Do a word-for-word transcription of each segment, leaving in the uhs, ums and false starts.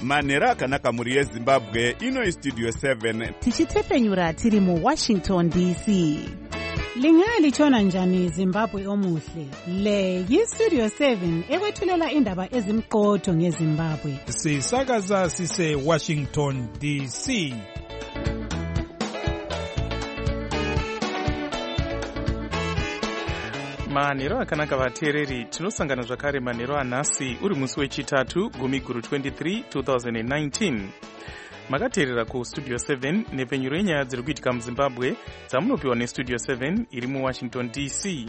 manhero akanaka mhuri yezimbabwe. Ino Studio seven tichitepfenyura tiri muWashington D C. Lingalitshona njani Zimbabwe omuhle? Le yiStudio seven ekwethulela indaba ezimqotho ngeZimbabwe. Sisakaza sise Washington D C. Manhero akanaka vateereri, tinosangana zvakare manhero anhasi uri musi wechitatu gumi guru twenty-three twenty nineteen. Makateerera ku Studio seven nepfenyuro yenyaya dziri kuitika muZimbabwe dzamunopiwa neStudio seven iri muWashington D C.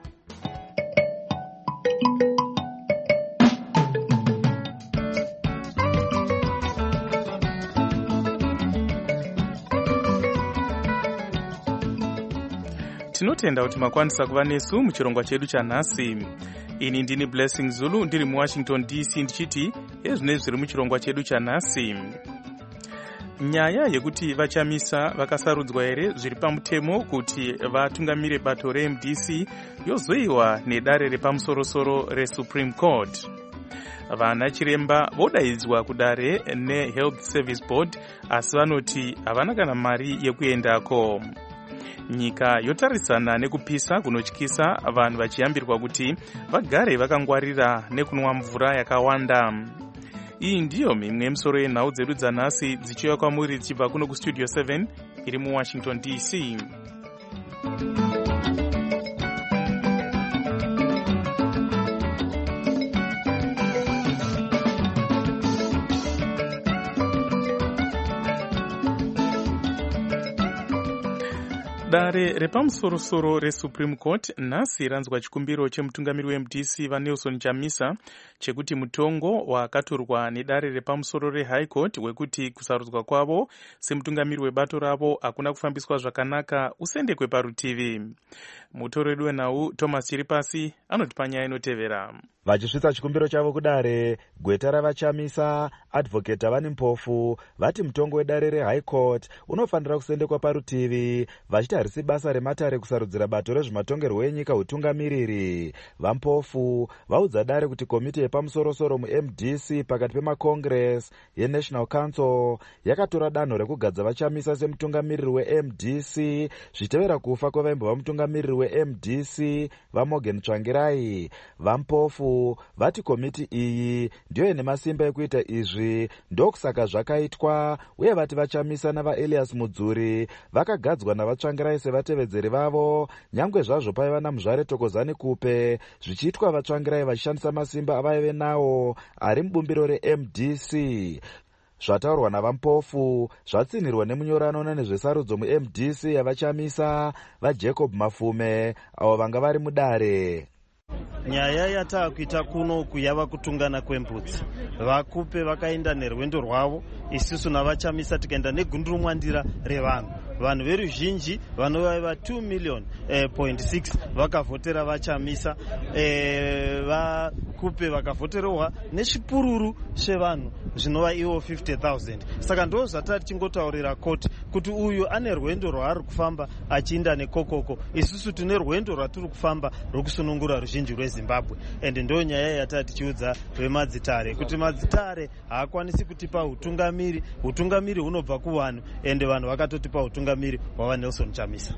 Tinotenda kuti makwanisa kuva nesu muchirongwa chedu chanhasi. Ini ndini Blessing Zulu ndiri muWashington D C ndichiti ezvinezvi zviri muchirongwa chedu chanhasi. Nyaya yekuti vachamisa vakasarudzwa here zviri pamutemo kuti vatungamire bato reM D C yozoiwa nedare repamusorosoro reSupreme Court. Vana chiremba vodaidzwa kudare neHealth Service Board asi vanoti havana kana mari yekuendako. Nyika yotarisana nekupisa kunotyisa, vanhu vachiyambirwa kuti vagare vakangwarira nekunwa mvura yakawanda. Iyi ndiyo mimwe yemisoro yenhau dzedu dzanhasi dzichiuya kwamuri dzichibva kuno kuStudio seven iri muWashington D C. Dare repamusorosoro reSupreme Court nhasi ranzwa chikumbiro chemutungamiri weM D C vaNelson Chamisa chekuti mutongo wakatorwa nedare repamusoro reHigh Court wekuti kusarudzwa kwavo semutungamiri webato ravo hakuna kufambiswa zvakanaka usendekwe parutivi. Mutoreri wenhau Thomas Chiripasi anoti panyaya inotevera. Vachisvitsa chikumbiro chavo kudare, gweta ravachamisa advocate vani mpofu vati mutongo wedare reHigh Court unofanira kusendekwa parutivi, vachiti harisi basa rematare kusarudzira bato rezvematongerwo enyika utungamiriri. Vampofu vaudza dare kuti komiti yepamusorosoro muM D C pakati pemacongress yeNational Council yakatora danho rekugadza vachamisa semutungamiriri weM D C zvichitevera kufa kwevaimbo vamutungamiriri weM D C vaMorgan Tsvangirai. Vampofu vati komiti iyi ndiyo ine masimba ekuita izvi, ndokusaka zvakaitwa, uye vati vachamisa navaElias Mudzuri vakagadzwa navaTsvangirai sevatevedzeri vavo, nyangwe zvazvo paiva naMuzvare Tokozani Kupe, zvichiitwa vaTsvangirai vachishandisa masimba avaive nawo ari mubumbiro reM D C. Zvataurwa navampofu zvatsinirwa nemunyorano nezvesarudzo muM D C yavachamisa vaJacob Mafume avo vanga vari mudare. Nyaya yatakuita kuno kuyava kutungana kwembudzi. Vakupe vakaenda nerwendo rwavo, isusu navachamisa tikaenda negundurumwandira revanhu. Vanhu veruzhinji vanovaiva two million point six vakavhotera vachamisa, eh, vakupe vakavhoterwa nechipururu chevanhu zvinova ivo fifty thousand. Saka ndo zvatati chingotaurira koti kuti uyu ane rwendo rwaari kufamba achiinda nekokoko, isusu tine rwendo rwatiri kufamba rokusunungura ruzhinji rweZimbabwe. Ende ndo nyaya yatati chiudza vemadzitare kuti madzitare haakwanisi kutipa utungamiri, utungamiri hunobva kuvanhu, ende vanhu vakatotipa utungamiri wava Nelson Chamisa.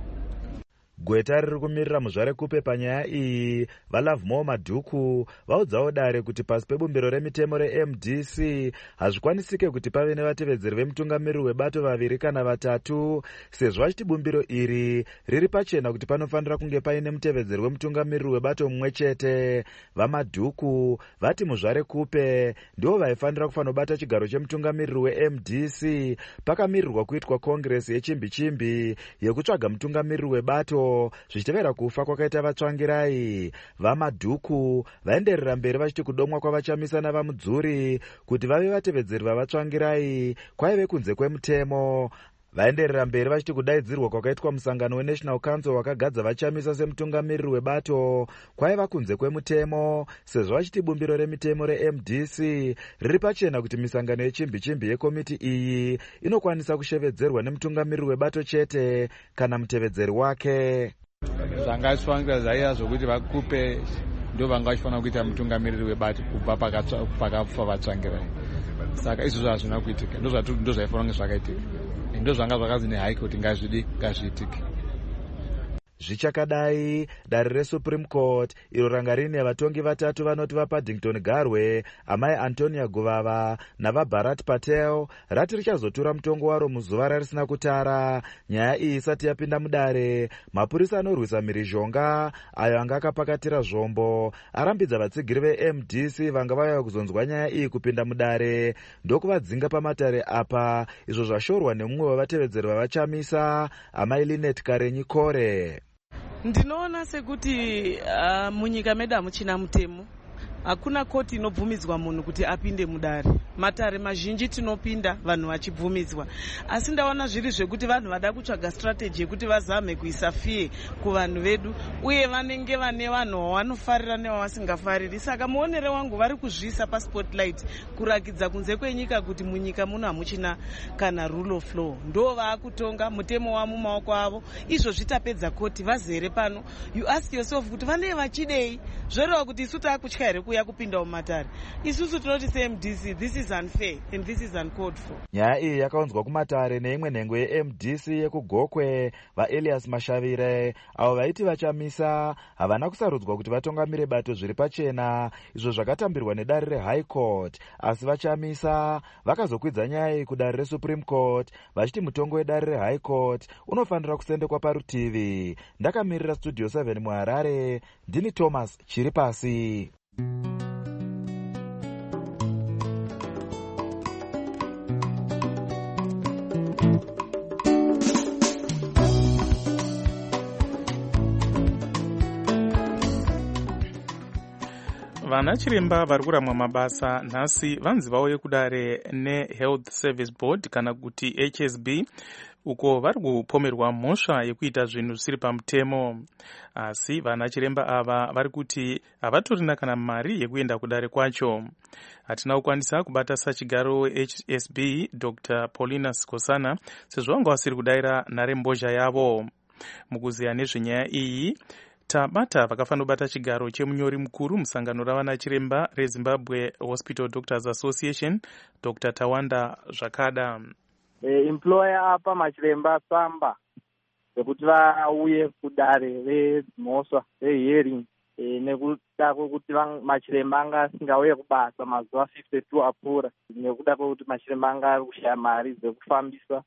Gweta riri kumirira Muzvare Kupe panyaya iyi vaLovemore Madhuku vaudzawo dare kuti pasi pebumbiro remitemo reM D C hazvikwanisike kuti pave nevatevedzeri vemutungamiriri webato vaviri kana vatatu, sezvo vachiti bumbiro iri riri pachena kuti panofanira kunge paine mutevedzeri wemutungamiriri webato mumwe chete. VaMadhuku vati Muzvare Kupe ndivo vaifanira kufanobata chigaro chemutungamiriri weM D C pakamirirwa kuitwa kongresi yechimbi-chimbi yekutsvaga mutungamiriri webato zvichitevera kufa kwakaita vaTsvangirai. VaMadhuku vaenderera mberi vachiti kudomwa kwavachamisa navaMudzuri kuti vave vatevedzeri vavaTsvangirai kwaive kunze kwemutemo. Vaenderera mberi vachiti kudaidzirwa kwakaitwa musangano weNational Council wakagadza vachamisa semutungamiriri webato kwaiva kunze kwemutemo, sezvo vachiti bumbiro remitemo reM D C riri pachena kuti misangano yechimbi-chimbi yekomiti iyi inokwanisa kushevedzerwa nemutungamiriri webato chete kana mutevedzeri wake. Zvangaifanira zvaiya zvokuti Vakupe ndo vanga vachifanira kuita mutungamiriri webato kubva pakafa vaTsvangirai. saka izvozvo hazvina kuitika. Ndo zvatiri ndo zvaifanira kunge zvakaitika, ndo zvanga zvakazi nehigh court ngazvidi ngazviitike. Zvichakadai, dare reSupreme Court iro ranga rine vatongi vatatu vanoti vaPaddington Garwe, amai Antonia Guvava navaBharat Patel rati richazotura mutongo waro muzuva rarisina kutara. Nyaya iyi isati yapinda mudare, mapurisa anorwisa mhirizhonga ayo anga akapakatira zvombo arambidza vatsigiri veM D C vanga vauya kuzonzwa nyaya iyi kupinda mudare ndokuvadzinga pamatare apa, izvo zvashorwa nemumwe wevatevedzeri vavachamisa, amai Linet Karenyi Kore. Ndinoona sekuti uh, munyika medu hamuchina mutemo. Hakuna koti inobvumidzwa munhu kuti apinde mudare. Matare mazhinji tinopinda vanhu vachibvumidzwa. Asi ndaona zviri zvekuti vanhu vada kutsvaga strategy yekuti vazame kuisa fiye kuvanhu vedu, uye vanenge vane vanhu vanofarira nevavasingafariri. Saka muonere wangu vari kuzviisa paspotlight kurakidza kunze kwenyika kuti munyika muno hamuchina kana rule of law. Ndo vaakutonga mutemo wa mumaoko avo. Izvo zvitapedza koti vazere pano. You ask yourself kuti vanenge vachidei? Zvoreva kuti isu taakutya here kuya kupinda mumatare. Isusu tinoti seM D C, this is unfair and this is uncalled for. Nyaya iyi yakaunzwa kumatare neimwe nhengo yeM D C yekugokwe, vaElias Mashavire, avo vaiti vachamisa havana kusarudzwa kuti vatongamire bato zviri pachena, izvo zvakatambirwa nedare reHigh Court, asi vachamisa vakazokwidza nyaya iyi kudare reSupreme Court vachiti mutongo wedare reHigh Court unofanira kusendekwa parutivi. Ndakamirira Studio seven muHarare, ndini Thomas Chiripasi. Vana chiremba vari kuramwa mabasa nhasi vanzi vauye kudare neHealth Service Board kana kuti H S B, uko vari kupomerwa mhosva yekuita zvinhu zvisiri pamutemo. Asi vana chiremba ava vari kuti havatorina kana mari yekuenda kudare kwacho. Hatina kukwanisa kubata sachigaro H S B Doctor Paulina Skosana sezvo vanga vasiri kudaira nharembozha yavo. Mukuziya nezvenyaya iyi tabata vakafanira kubata chigaro chemunyori mukuru musangano ravana chiremba reZimbabwe Hospital Doctors Association, Doctor Tawanda Zvakada. E, employer apa machiremba tsamba yekuti vauye kudare remhosva rehearing e, nekuda kwekuti machiremba anga asingauye kubasa mazuva fifty-two apfuura, nekuda kwekuti machiremba anga ari kushaya mari dzekufambisa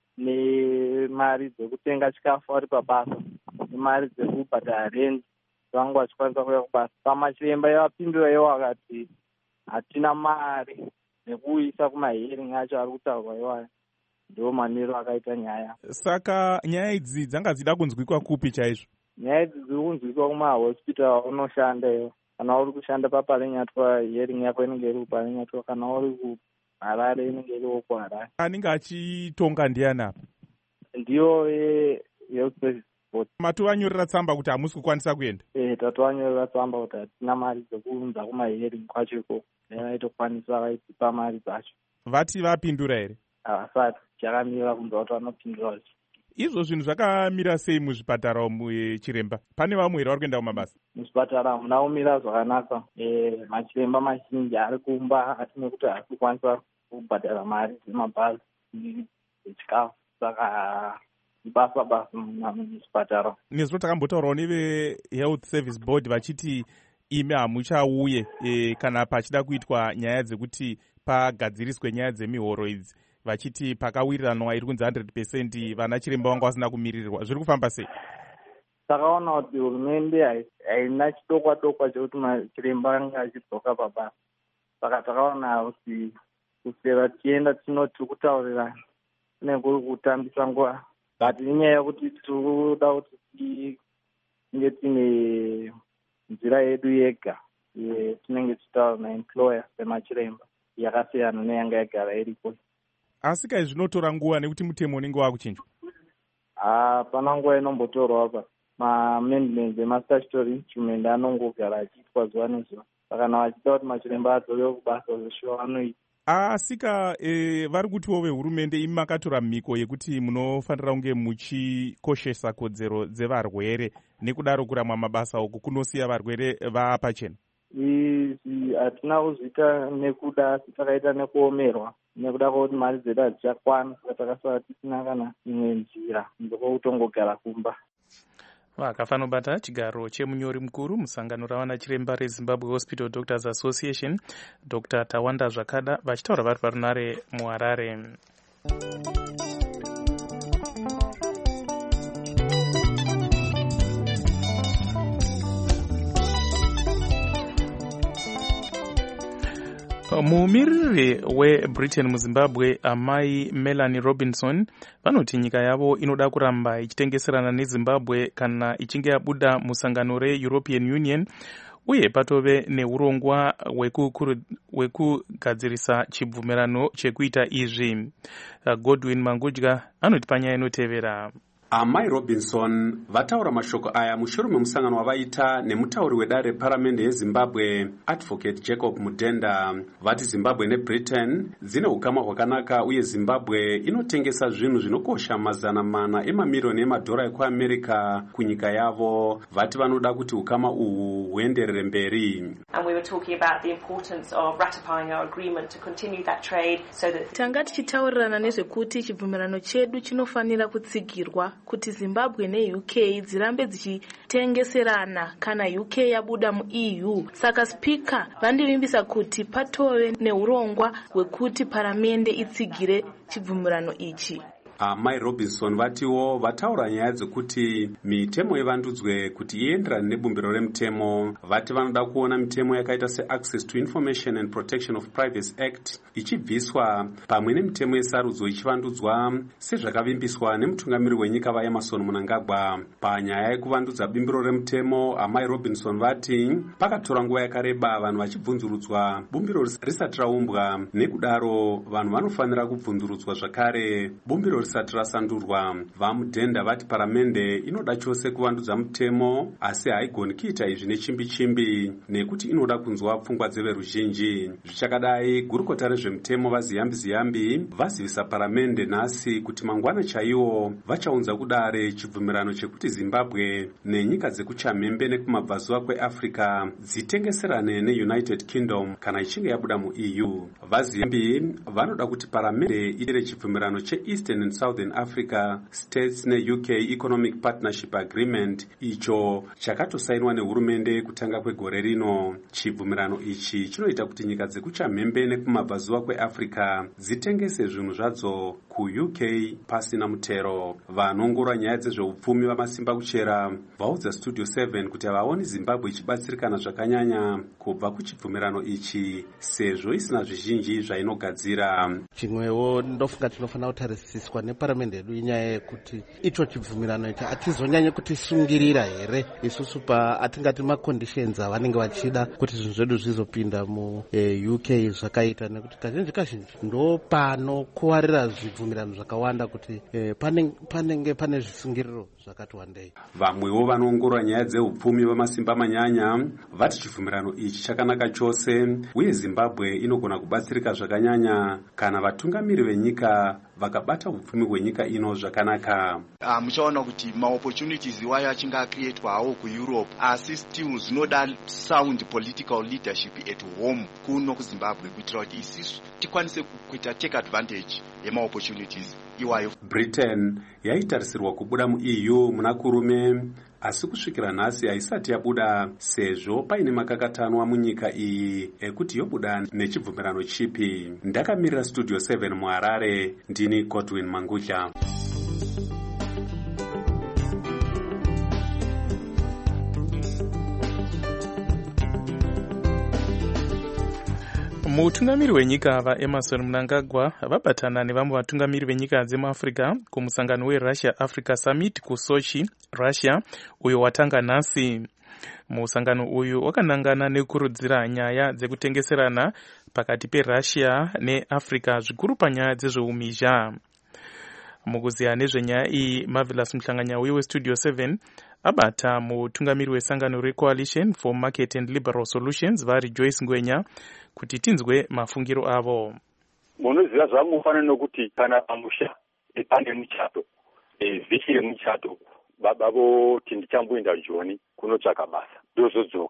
nemari dzekutenga chikafu ari pabasa nemari dzekubhadhara rent vangu vachikwanisa kuuya kubasa. Pamachiremba yavapindura iwo akati hatina mari nekuisa kumahearing acho ari kutaurwa iwayo. Ndo maniro akaita nyaya. Saka nyaya idzi dzanga dzida kunzwikwa kupi chaizvo? Nyaya idzi dziri kunzwikwa kumahospital unoshanda iwo. Kana uri kushanda paPalenyatwa hearing yako inenge iri kuPalenyatwa, kana uri kuHarare inenge iriwo kuHarare. Anenge achitonga ndiani apa? Ndiyo Health Service Board. Matovanyorera tsamba kuti hamusi kukwanisa kuenda? Eh, tatovanyorera tsamba kuti hatina mari dzekuunza kumahearing kwacho ikoko. Vaitokwanisa vaitipa mari dzacho. Vati vapindura here? Havasati, chakamira kunzwa kuti vanopindura vacho. Izvo zvinhu zvakamira sei muzvipatara umu chiremba? Pane vamwe here vari kuenda kumabasa? Muzvipatara munaumira zvakanaka. Eh, machiremba mazhinji ari kumba nekuti hari kukwanisa kubhadhara mari dzemabhazi echikafu. Saka basa basa muzvipatara. Nezvo takambotaurawo neveHealth Service Board vachiti imi hamuchauye e, kana pachida kuitwa nyaya dzekuti pagadziriswe nyaya dzemihoro idzi, vachiti pakawiriranwa iri kunzi one hundred percent vana chiremba vanga vasina kumiririrwa. Zviri kufamba sei? Takaona kuti hurumende haina chidokwa dokwa chekuti machiremba anga achidzoka pabasa. Saka takaona kuti kusera tienda tinoti kutaurirana kunenge kutambisa nguva. But inyaya yekuti tirikuda kuti tinge tine nzira yedu yega tinenge tichitaura naemployer semachiremba yakasiyana neyanga yagara iripo. Asi kai zvinotora nguva nekuti mutemo unenge wakuchinjwa? Hapana nguva inombotorwa apa. Ma-amendments emastatutory instrument anongogara achiitwa zuva nezuva. Saka kana vachida kuti machiremba adzoke kubasa zveshuwa vanoita. Asika e, vari kutiwo vehurumende imi makatora mhiko yekuti munofanira kunge muchikoshesa kodzero dzevarwere, nekudaro kuramwa mabasa uku kunosiya varwere vaapachena. izvi hatina kuzviita nekuda, takaita nekuomerwa nekuda kwokuti mari dzedu hadzichakwana, saka takasara tisina kana imwe nzira ndokutongogara kumba. Vakafanira kubata chigaro chemunyori mukuru musangano ravana chiremba reZimbabwe Hospital Doctors Association, Doctor Tawanda Zvakada, vachitaura vari parunare muHarare. Mumiriri weBritain muZimbabwe, amai Melanie Robinson, vanoti nyika yavo inoda kuramba ichitengeserana neZimbabwe kana ichinge yabuda musangano reEuropean Union, uye patove neurongwa hwekugadzirisa chibvumirano chekuita izvi. Godwin Mangudya anoti panyaya inotevera. Amai Robinson vataura mashoko aya mushure memusangano wavaita nemutauri wedare reparamende yeZimbabwe Advocate Jacob Mudenda. Vati Zimbabwe neBritain dzine ukama hwakanaka uye Zimbabwe inotengesa zvinhu zvinokosha mazana mana emamirioni emadhora ekuAmerica kunyika yavo. Vati vanoda kuti ukama uhu huenderere mberi. And we were talking about the importance of ratifying our agreement to continue that trade so that tanga tichitaurirana nezvekuti chibvumirano chedu chinofanira kutsigirwa kuti Zimbabwe ne U K dzirambe dzichitengeserana kana U K yabuda muE U. Saka spika vandivimbisa kuti patove neurongwa hwekuti paramende itsigire chibvumirano ichi. Amai Robinson vatiwo vataura nyaya dzekuti mitemo ivandudzwe kuti ienderane nebumbiro remutemo. Vati vanoda kuona mitemo yakaita seAccess to Information and Protection of Privacy Act ichibviswa pamwe nemitemo yesarudzo ichivandudzwa sezvakavimbiswa nemutungamiri wenyika vaEmmerson Mnangagwa. Panyaya yekuvandudza bumbiro remutemo, amai Robinson vati pakatora nguva yakareba vanhu vachibvunzurudzwa bumbiro risati raumbwa, nekudaro vanhu vanofanira kubvunzurudzwa zvakare bumbiro risati rasandurwa. VaMudenda vati paramende inoda chose kuvandudza mutemo, asi haigoni kuita izvi nechimbi chimbi nekuti inoda kunzwa pfungwa dzeveruzhinji. Zvichakadai, gurukota rezvemutemo vaZiyambi Ziyambi vazivisa paramende nhasi kuti mangwana chaiwo vachaunza kudare chibvumirano chekuti Zimbabwe nenyika dzekuchamhembe nekumabvazuva kweAfrica dzitengeserane neUnited Kingdom kana ichinge yabuda muE U. VaZiyambi vanoda kuti paramende itere chibvumirano cheEastern and Southern Africa States ne-U K Economic Partnership Agreement icho chakatosainwa nehurumende kutanga kwegore rino. Chibvumirano ichi chinoita kuti nyika dzekuchamhembe nekumabvazuva kweAfrica dzitengese zvinhu zvadzo kuU K pasina mutero. Vanongora nyaya dzezveupfumi vamasimba kuchera vaudza Studio seven kuti havaoni Zimbabwe ichibatsirikana zvakanyanya kubva kuchibvumirano ichi sezvo isina zvizhinji zvainogadzira. Chimwewo ndofunga tinofanira kutarisiswa neparamende yedu inyaya yekuti icho chibvumirano ichi hatizonyanye kutisungirira here isusu paatingati maconditions avanenge vachida kuti zvinhu zvedu zvizopinda muU K zvakaita, nekuti kazhinji kazhinji ndo panokuwarira zvibvumirano zvakawanda kuti eh, panenge pane zvisungiriro zvakati wandei. Vamwewo vanoongorora nyaya dzeupfumi vamasimba manyanya vati chibvumirano ichi chakanaka chose uye Zimbabwe inogona kubatsirika zvakanyanya kana vatungamiri venyika vakabata upfumi hwenyika ino zvakanaka. Uh, muchaona kuti maopportunities iwayo achinge acreatwa hawo kuEurope, asi still zvinoda sound political leadership at home kuno kuZimbabwe kuitira kuti isisu tikwanise kuita take advantage yemaopportunities iwayo. Britain yaitarisirwa kubuda muE U muna kurume, asi kusvikira nhasi haisati yabuda sezvo paine makakatanwa munyika iyi ekuti yobuda nechibvumirano chipi. Ndakamirira Studio seven muHarare, ndini Godwin Mangudya. Mutungamiri wenyika vaEmmerson Mnangagwa vabatana nevamwe vatungamiri venyika dzemuAfrica kumusangano weRussia Africa Summit kuSochi, Russia, uyo watanga nhasi. Musangano uyu wakanangana nekurudzira nyaya dzekutengeserana pakati peRussia neAfrica zvikuru panyaya dzezveumhizha. Mukuziya nezvenyaya iyi, Marvelous Mhlanganya uye weStudio seven abata mutungamiri wesangano reCoalition for Market and Liberal Solutions vari Joyce Ngwenya kuti tinzwe mafungiro avo. Munoziva zvamufanana nokuti kana pamusha pane muchato, vhiki remuchato baba voti ndichamboenda Joni kunotsvaka basa, ndozodzoka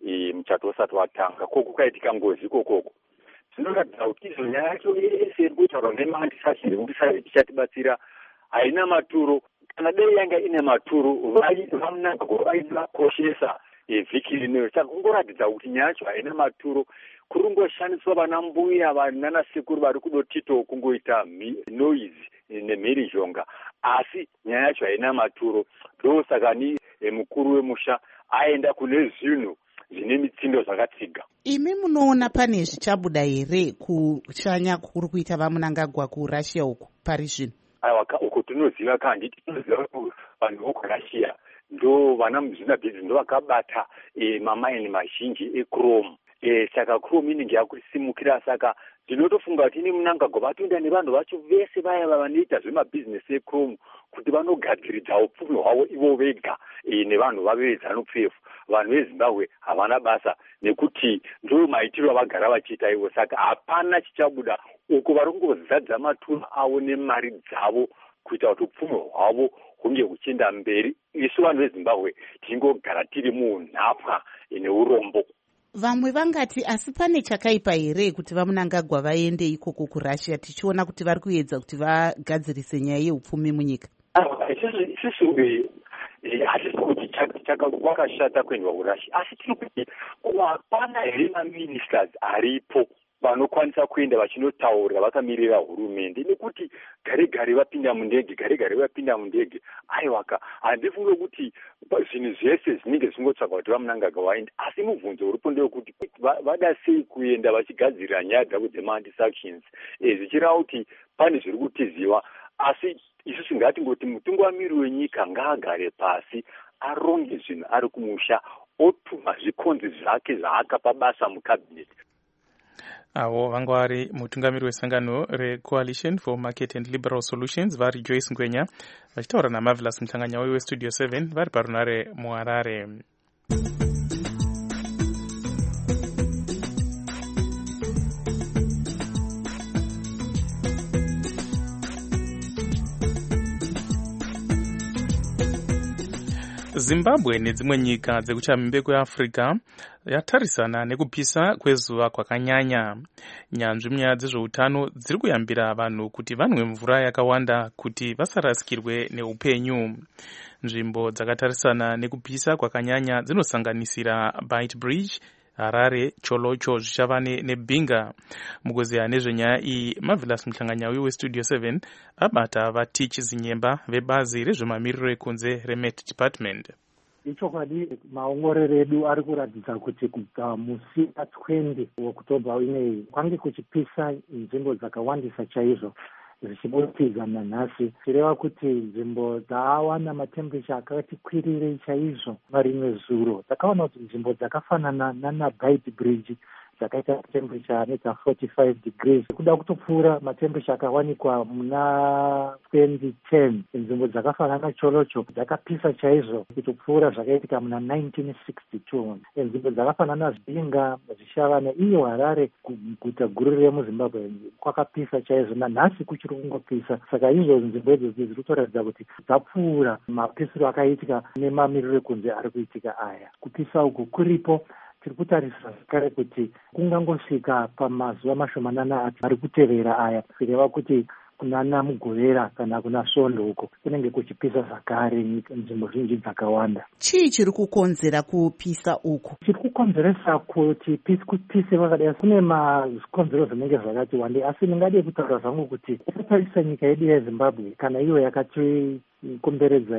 e, muchato usati watanga koko kaitika ngozi ikokoko. Zvinoratidza kuti izvo nyaya yacho yese iri kutaurwa nemandisashiri kuti sai tichatibatsira haina maturo. Kana dei yanga ine maturo vamunangagwa vaivakoshesa vhiki rineyo. Saka kungoratidza kuti nyaya yacho haina maturo, kuri kungoshandiswa vana mbuya vanana sekuru vari kudotito kungoita noise nemhirizhonga, asi nyaya yacho haina maturo. Ndo saka ni mukuru wemusha aenda kune zvinhu zvine mitsindo zvakatsiga. Imi munoona pane zvichabuda here kushanya kuri kuita vamunangagwa kurussia uku pari zvino? Aiwa, uko tinoziva kandi tinoziva kuti vanhu vokurussia ndo vana muzvinabhizi ndo vakabata e, mamaini mazhinji echrome. E, saka chrome inenge yakusimukira. Saka ndinotofunga kuti ini munangagwa vatoenda nevanhu vacho vese vaya vanoita zvemabhizinesi echrome kuti vanogadziridza upfumi hwavo ivo vega e, nevanhu vavo vezanu P F. Vanhu veZimbabwe havana basa nekuti ndo maitiro avagara vachiita ivo. Saka hapana chichabuda uko vari kungozadza maturo avo nemari dzavo kuita kuti upfumi hwavo hunge huchienda mberi. Isu vanhu veZimbabwe tingogara tiri munhapwa neurombo. Vamwe vangati asi pane chakaipa here kuti vamunangagwa vaende ikoko kurussia tichiona kuti vari kuedza kuti vagadzirise nyaya yeupfumi munyika? Isusu hatisi kuti kwakashata kuendwa kurussia, asi tiri kuti hapana here maministers aripo vanokwanisa kuenda vachinotaura vakamirira hurumende, nekuti gare gare vapinda mundege gare gare vapinda mundege. Aiwaka, handifunge kuti zvinhu zvese zvinenge zvingotsvaga kuti vamunangagwa vaende, asi mubvunzo uripo ndewekuti vada sei kuenda vachigadzirira nyaya dzavo dzema-anti-sanctions zvichireva kuti pane zviri kutiziwa. Asi isusu ngatingoti mutungamiri wenyika ngaagare pasi aronge zvinhu ari kumusha, otuma zvikonzi zvake zvaakapa basa mukabineti. Avo vanga vari mutungamiri wesangano reCoalition for Market and Liberal Solutions vari Joyce Ngwenya vachitaura naMarvelous Mhlanganyauyi weStudio seven vari parunare muHarare. Zimbabwe nedzimwe nyika dzekuchamhembe kweAfrica yatarisana nekupisa kwezuva kwakanyanya. Nyanzvi munyaya dzezveutano dziri kuyambira vanhu kuti vanwe mvura yakawanda kuti vasarasikirwe neupenyu. Nzvimbo dzakatarisana nekupisa kwakanyanya dzinosanganisira Beitbridge, Harare, Cholocho, Zvishavane neBinga. Mukuziya nezvenyaya iyi, Marvelous Mhlanganyauyi weStudio seven abata vatichi zinyemba vebazi rezvemamiriro ekunze reMet Department. Ichokwadi maongororo edu ari kuratidza kuti kubva musi twenty October ineyi kwange kuchipisa nzvimbo dzakawandisa chaizvo zvichibudikidza nanhasi. Tireva kuti nzvimbo dzawana matemberature akati kwirirei chaizvo marimwe zuro. Takaona kuti nzvimbo dzakafanana nanaBeitbridge dzakaita temperature nedza forty-five degrees kuda kutopfuura matemberature akawanikwa muna twenty ten. Nzvimbo dzakafanana naCholocho dzakapisa chaizvo kutopfuura zvakaitika muna nineteen sixty-two. Nzvimbo dzakafanana naBinga, Zvishavane iyo Harare guta guru remuZimbabwe kwakapisa chaizvo, nanhasi kuchiri kungopisa. Saka izvozvo nzvimbo idzodzo dziri kutoratidza kuti dzapfuura mapisiro akaitika nemamiriro ekunze ari kuitika aya. Kupisa uku kuripo tiri kutarisa kare kuti kungangosvika pamazuva mashomanana ari kutevera aya, kureva kuti kunana Mugovera kana kuna Svondo uko kunenge kuchipisa zvakare nzvimbo zhinji dzakawanda. Chii chiri kukonzera kupisa uku? Chiri kukonzeresa kuti kupise kwakadai kune makonzero zvinenge zvakati wandei, asi ndingade kutaura zvangu kuti tatarisa nyika yedu yeZimbabwe kana iyo yakati komberedza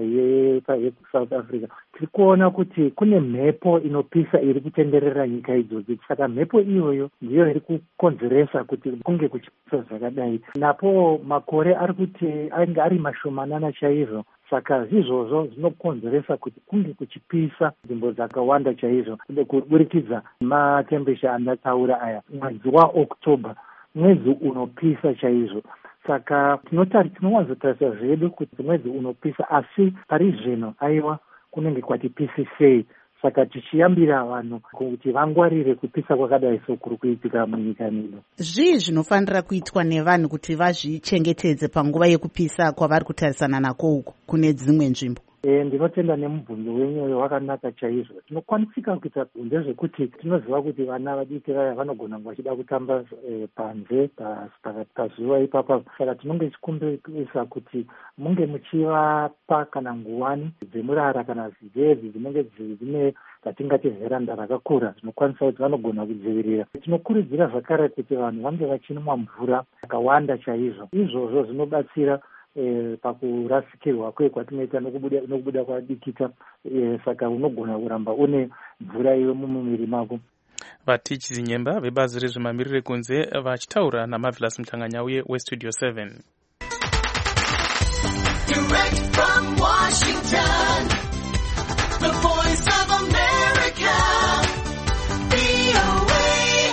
yeSouth Africa, tiri kuona kuti kune mhepo inopisa iri kutenderera nyika idzodzo. Saka mhepo iyoyo ndiyo iri kukonzeresa kuti kunge kuchipisa zvakadai. Napo makore ari kuti ainge ari mashomanana chaizvo, saka izvozvo zvinokonzeresa kuti kunge kuchipisa nzvimbo dzakawanda chaizvo kuburikidza matemberature andataura aya. Mwedzi waOctober mwedzi unopisa chaizvo. Saka tinotari tinowanzotarisa zvedu kuti mwedzi unopisa, asi pari zvino aiwa kunenge kwatipisi sei. Saka tichiyambira vanhu kuti vangwarire kupisa kwakadai sokuri kuitika munyika medu. Zvii zvinofanira kuitwa nevanhu kuti vazvichengetedze panguva yekupisa kwavari kutarisana nako uku kune dzimwe nzvimbo? E, ndinotenda nemubvunzo wenyu wakanaka chaizvo. Tinokwanisika kuita ndezvekuti tinoziva kuti vana vadiki vaya vanogona vachida kutamba e, panze pazuva ipapa. Saka tinonge tichikumbirisa kuti munge muchivapa kana nguwani dzemurara kana zivezi dzinenge dzine dzatingati vheranda rakakura tinokwanisa kuti vanogona kudzivirira. Tinokurudzira zvakare kuti vanhu vange vachinwa mvura yakawanda chaizvo. Izvozvo zvinobatsira E, pakurasikirwa kwe kwatinoita nokubuda nokubuda kwadikita. E, saka unogona kuramba une mvura iyo mumuviri mako. Vatichi Nyemba vebazi rezvemamiriro ekunze vachitaura naMarvelous Mhlanganyauye weStudio seven. Direct from Washington, the voice of America, V O A.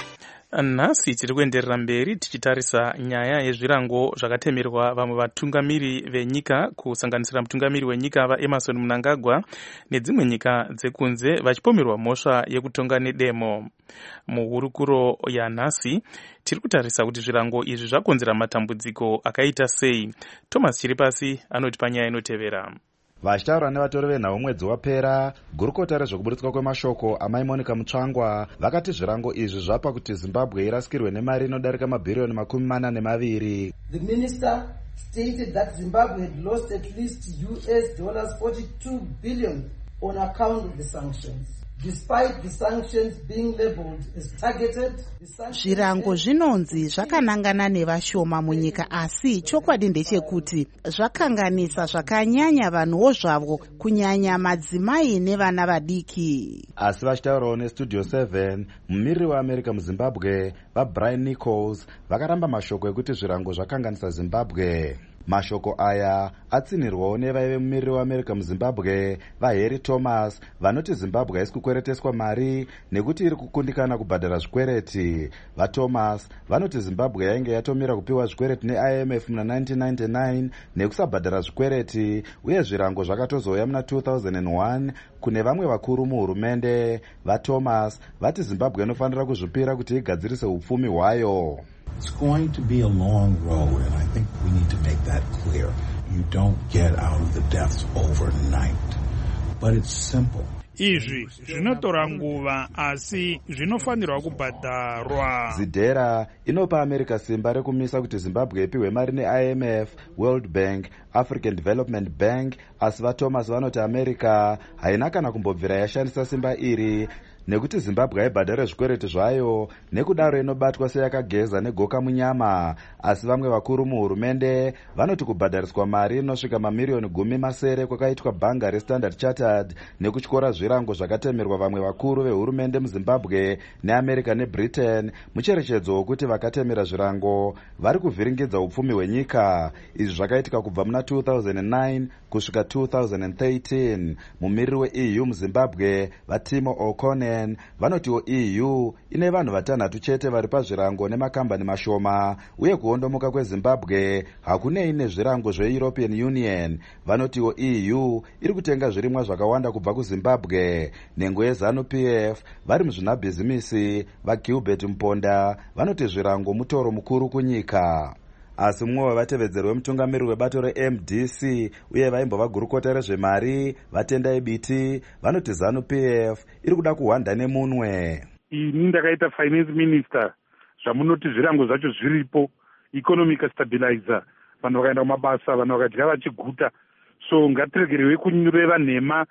Nhasi tiri kuenderera mberi tichitarisa nyaya yezvirango zvakatemerwa vamwe vatungamiri venyika kusanganisira mutungamiri wenyika vaEmerson Mnangagwa nedzimwe nyika dzekunze vachipomerwa mhosva yekutonga nedemo. Muhurukuro yanhasi tiri kutarisa kuti zvirango izvi zvakonzera matambudziko akaita sei. Thomas Chiripasi anoti panyaya inotevera. Vachitaura nevatori venhau mwedzi wapera, gurukota rezvekuburitswa kwemashoko amai Monica Mutsvangwa vakati zvirango izvi zvapa kuti Zimbabwe irasikirwe nemari inodarika mabhiriyoni makumi mana nemaviri. The minister stated that Zimbabwe had lost at least U S dollars forty-two billion on account of the sanctions. Despite the sanctions being labeled as targeted, zvirango zvinonzi zvakanangana nevashoma munyika, asi chokwadi ndechekuti zvakanganisa zvakanyanya vanhuwo zvavo, kunyanya madzimai nevana vadiki. Asi vachitaurawo neStudio seven, mumiriri weAmerica muZimbabwe vaBrian Nichols vakaramba mashoko ekuti zvirango zvakanganisa Zimbabwe. Mashoko aya atsinirwawo nevaive mumiriri weAmerica muZimbabwe vaHarry Thomas vanoti Zimbabwe haisi kukwereteswa mari nekuti iri kukundikana kubhadhara zvikwereti. VaThomas vanoti Zimbabwe yainge yatomira kupiwa zvikwereti neI M F muna nineteen ninety-nine nekusabhadhara zvikwereti, uye zvirango zvakatozouya muna two thousand one kune vamwe vakuru muhurumende. VaThomas vati Zimbabwe inofanira kuzvipira kuti igadzirise upfumi hwayo. It's going to be a long road, and I think we need to make that clear. You don't get out of the depths overnight, but it's simple. Izvi zvinotora nguva asi zvinofanirwa kubhadharwa. Zidera inopa America simba rekumisa kuti Zimbabwe ipiwe mari neI M F, World Bank, African Development Bank, asi vaThomas vanoti America haina kana kumbobvira yashandisa simba iri nekuti Zimbabwe haibhadhare zvikwereti zvayo, nekudaro inobatwa seyakageza negoka munyama. Asi vamwe vakuru muhurumende vanoti kubhadhariswa mari inosvika mamiriyoni gumi masere kwakaitwa bhanga reStandard Chartered nekutyora zvirango zvakatemerwa vamwe vakuru vehurumende muZimbabwe neAmerica neBritain mucherechedzo wokuti vakatemera zvirango vari kuvhiringidza upfumi hwenyika. Izvi zvakaitika kubva muna two thousand nine kusvika two thousand thirteen. Mumiriri weEU muZimbabwe vaTimo O'Connor vanotiwo E U ine vanhu vatanhatu chete vari pazvirango nemakambani mashoma, uye kuondomoka kweZimbabwe hakunei nezvirango zveEuropean Union. Vanotiwo E U iri kutenga zvirimwa zvakawanda kubva kuZimbabwe. Nhengo yeZanu-P F vari muzvinabhizimisi vaGilbert Mponda vanoti zvirango mutoro mukuru kunyika. Asi mumwe wevatevedzeri wemutungamiri webato reM D C uye vaimbova gurukota rezvemari vaTendai Biti vanoti Zanu-P F iri kuda kuhwanda nemunwe. Ini ndakaita finance minister, zvamunoti zvirango zvacho zviripo, economic stabilizer, vanhu vakaenda kumabasa, vanhu vakadya vachiguta. So ngatiregerwe kureva nhema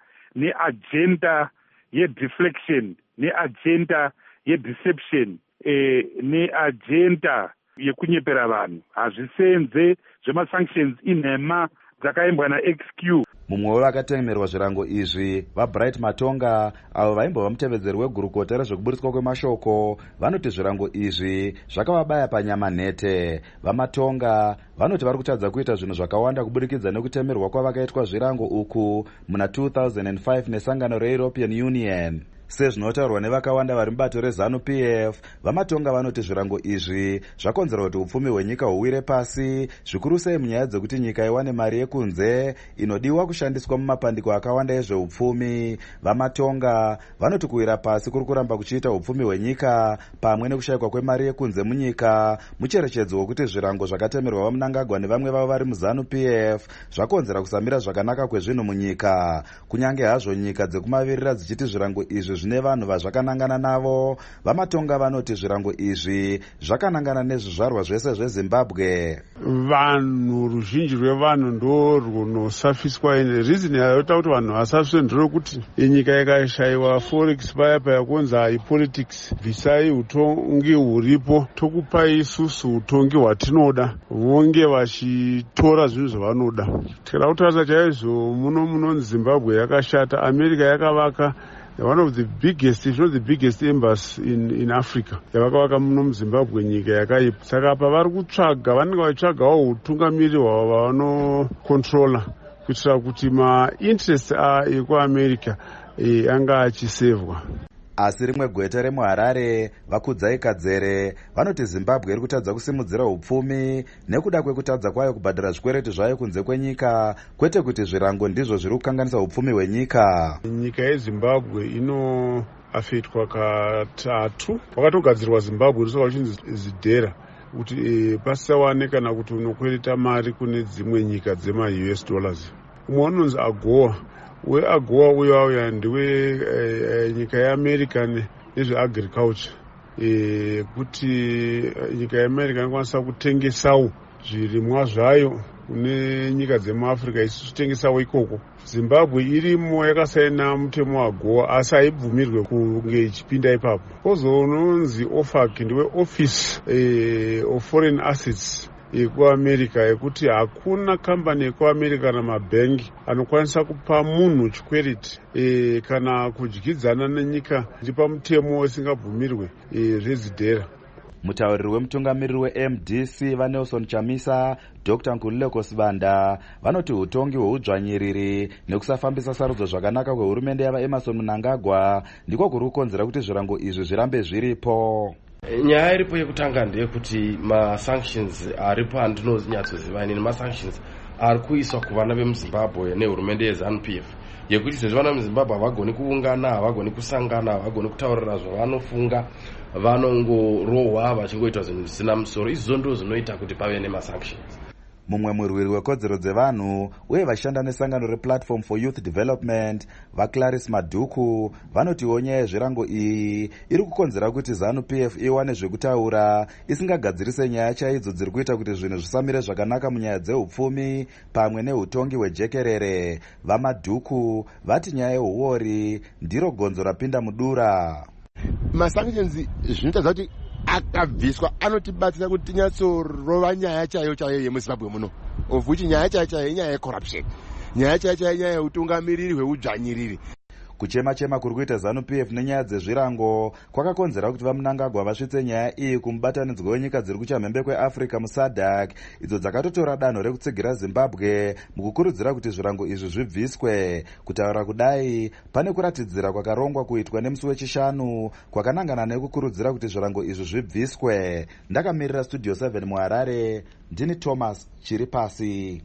neagenda yedeflection, neagenda yedeception, eh, neagenda yekunyepera vanhu. Hazvisenze zvemasanctions inhema dzakaimbwa naX Q. Mumwe wevakatemerwa zvirango izvi vaBright Matonga avo vaimbova mutevedzeri wegurukota rezvekuburitswa kwemashoko vanoti zvirango izvi zvakavabaya panyama nhete. VaMatonga vanoti vari kutadza kuita zvinhu zvakawanda kuburikidza nekutemerwa kwavakaitwa zvirango uku muna two thousand five nesangano reEuropean Union. sezvinotaurwa nevakawanda vari mubato rezanu P F. Vamatonga vanoti zvirango izvi zvakonzera kuti upfumi hwenyika huwire pasi, zvikuru sei munyaya dzekuti nyika iwane mari yekunze inodiwa kushandiswa mumapandiko akawanda ezveupfumi. Vamatonga vanoti kuwira pasi kuri kuramba kuchiita upfumi hwenyika pamwe nekushayikwa kwemari yekunze munyika mucherechedzo wekuti zvirango zvakatemerwa vaMnangagwa nevamwe vavo vari muzanu P F zvakonzera kusamira zvakanaka kwezvinhu munyika. Kunyange hazvo nyika dzekumavirira dzichiti zvirango izvi zvine vanhu vazvakanangana navo, vamatonga vanoti zvirango izvi zvakanangana nezvizvarwa zvese zveZimbabwe. Vanhu ruzhinji rwevanhu ndo runosafiswa ine rizini yaita kuti vanhu vasafiswe ndorokuti nyika ikashayiwa forex paya paya kunzi haipolitics, bvisai utongi huripo, tokupai isusu utongi hwatinoda, vonge vachitora zvinhu zvavanoda. Tikada kutarisa chaizvo muno munonzi Zimbabwe yakashata. America yakavaka one of the biggest, if not the biggest embassy in, in Africa. Yavakavaka muno muZimbabwe nyika yakaipa. Saka apa vari kutsvaga, vanenge vachitsvagawo utungamiri hwavo vanokontrola kuitira kuti ma-interest ekuAmerica anga achisevwa. Asi rimwe gweta remuHarare, Vakudzai Kadzere, vanoti Zimbabwe iri kutadza kusimudzira upfumi nekuda kwekutadza kwayo kubhadhara zvikwereti zvayo kunze kwenyika, kwete kuti zvirango ndizvo zviri kukanganisa upfumi hwenyika. Nyika yeZimbabwe inoafetwa katatu. Wakatogadzirwa Zimbabwe risoka uchinzi zidhera kuti e, pasawane kana kuti unokwereta mari kune dzimwe nyika dzema-U S dollars. Umwe unonzi AGOA. weAGOA uyo auya ndiwe e, e, nyika yeAmerica nezveagriculture, e, kuti nyika yeAmerica inokwanisa kutengesawo zvirimwa zvayo kune nyika dzemuAfrica isusu tengesawo ikoko. Zimbabwe irimo yakasaina mutemo waAGOA asi haibvumirwe kunge ichipinda ipapo. Kozononzi OFAC ndiwe Office e, of Foreign Assets ekuAmerica, yekuti hakuna kambani ekuAmerica kana mabhengi anokwanisa kupa munhu chikwereti e, kana kudyidzana nenyika iri pamutemo isingabvumirwe e, zvezidhera. Mutauriri wemutungamiriri we-M D C vaNelson Chamisa, Doctor Nkululeko Sibanda, vanoti utongi hweudzvanyiriri nekusafambisa sarudzo zvakanaka kwehurumende yavaEmmerson Mnangagwa ndiko kuri kukonzera kuti zvirango izvi zvirambe zviripo. Nyaya iripo yekutanga ndeyekuti ma-sanctions aripo andinonyatsoziva inini, ma-sanctions ari kuiswa kuvana vemuZimbabwe nehurumende yeZanu P F, yekuti sezvo vana vemuZimbabwe havagoni kuungana, havagoni kusangana, havagoni kutaurira zvavanofunga, vanongorohwa vachingoita zvinhu zvisina musoro. Izvo ndo zvinoita kuti pave nema-sanctions. Mumwe murwiri wekodzero dzevanhu uye vashanda nesangano rePlatform for Youth Development, vaClarice Madhuku, vanotiwo nyaya yezvirango iyi iri kukonzera kuti ZANU P F iwane zvekutaura isingagadzirise nyaya chaidzo dziri kuita kuti zvinhu zvisamire zvakanaka munyaya dzeupfumi pamwe neutongi hwejekerere. VaMadhuku vati nyaya yehuori ndiro gonzo rapinda mudura. Masanctions zvinotadza kuti akabviswa anotibatsira kuti tinyatsorova nyaya chayo chayo yemuZimbabwe muno, of which nyaya chayo chayo inyaya yecorruption, nyaya chayo chayo inyaya yeutungamiriri hweudzvanyiriri. Kuchema chema kuri kuita ZANU P F nenyaya dzezvirango kwakakonzera kuti vaMnangagwa vasvitse nyaya iyi kumubatanidzwa wenyika dziri kuchamhembe kweAfrica muSADC, idzo dzakatotora danho rekutsigira Zimbabwe mukukurudzira kuti zvirango izvi zvibviswe. Kutaura kudai pane kuratidzira kwakarongwa kuitwa nemusi wechishanu kwakanangana nekukurudzira kuti zvirango izvi zvibviswe. Ndakamirira Studio seven muHarare, ndini Thomas Chiripasi.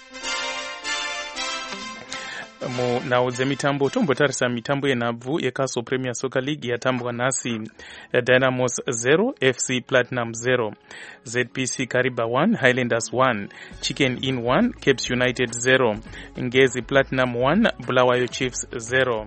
Munhau dzemitambo tombotarisa mitambo yenhabvu yeCastle Premier Soccer League yatambwa nhasi. Dynamos zero, F C Platinum zero, Z P C Kariba one, Highlanders one, Chicken Inn one, Capes United zero, Ngezi Platinum one, Bulawayo Chiefs zero.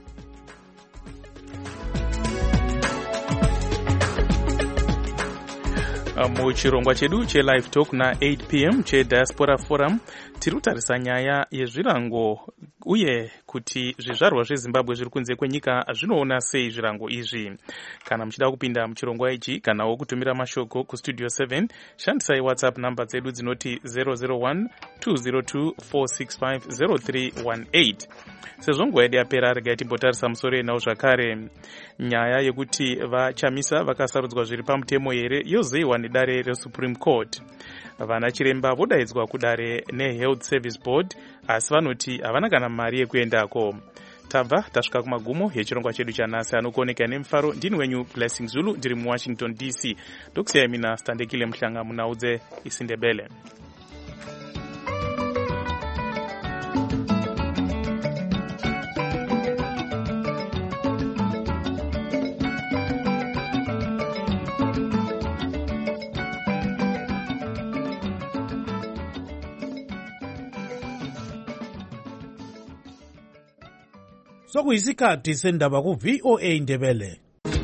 Muchirongwa chedu chelive talk na eight p m cheDiaspora Forum tiri kutarisa nyaya yezvirango uye kuti zvizvarwa zveZimbabwe zviri kunze kwenyika zvinoona sei zvirango izvi. Kana muchida kupinda muchirongwa ichi kanawo kutumira mashoko kustudio seven, shandisai WhatsApp namba dzedu dzinoti zero zero one two zero two four six five zero three one eight. Sezvo nguva yedu yapera regai timbotarisa musoro yenhau zvakare. Nyaya yekuti vaChamisa vakasarudzwa zviri pamutemo here yozoiwa nedare reSupreme Court. Vana chiremba vodaidzwa kudare neHealth Service Board asi vanoti havana kana mari yekuendako. tabva tasvika kumagumo yechirongwa chedu chanhasi. Anokuoneka nemufaro ndini wenyu Blessing Zulu ndiri muWashington D C. Ndokusiyai mina Standekile Mhlanga munaudze isindebele. Sokuyisikhathi sendaba ku V O A Ndebele.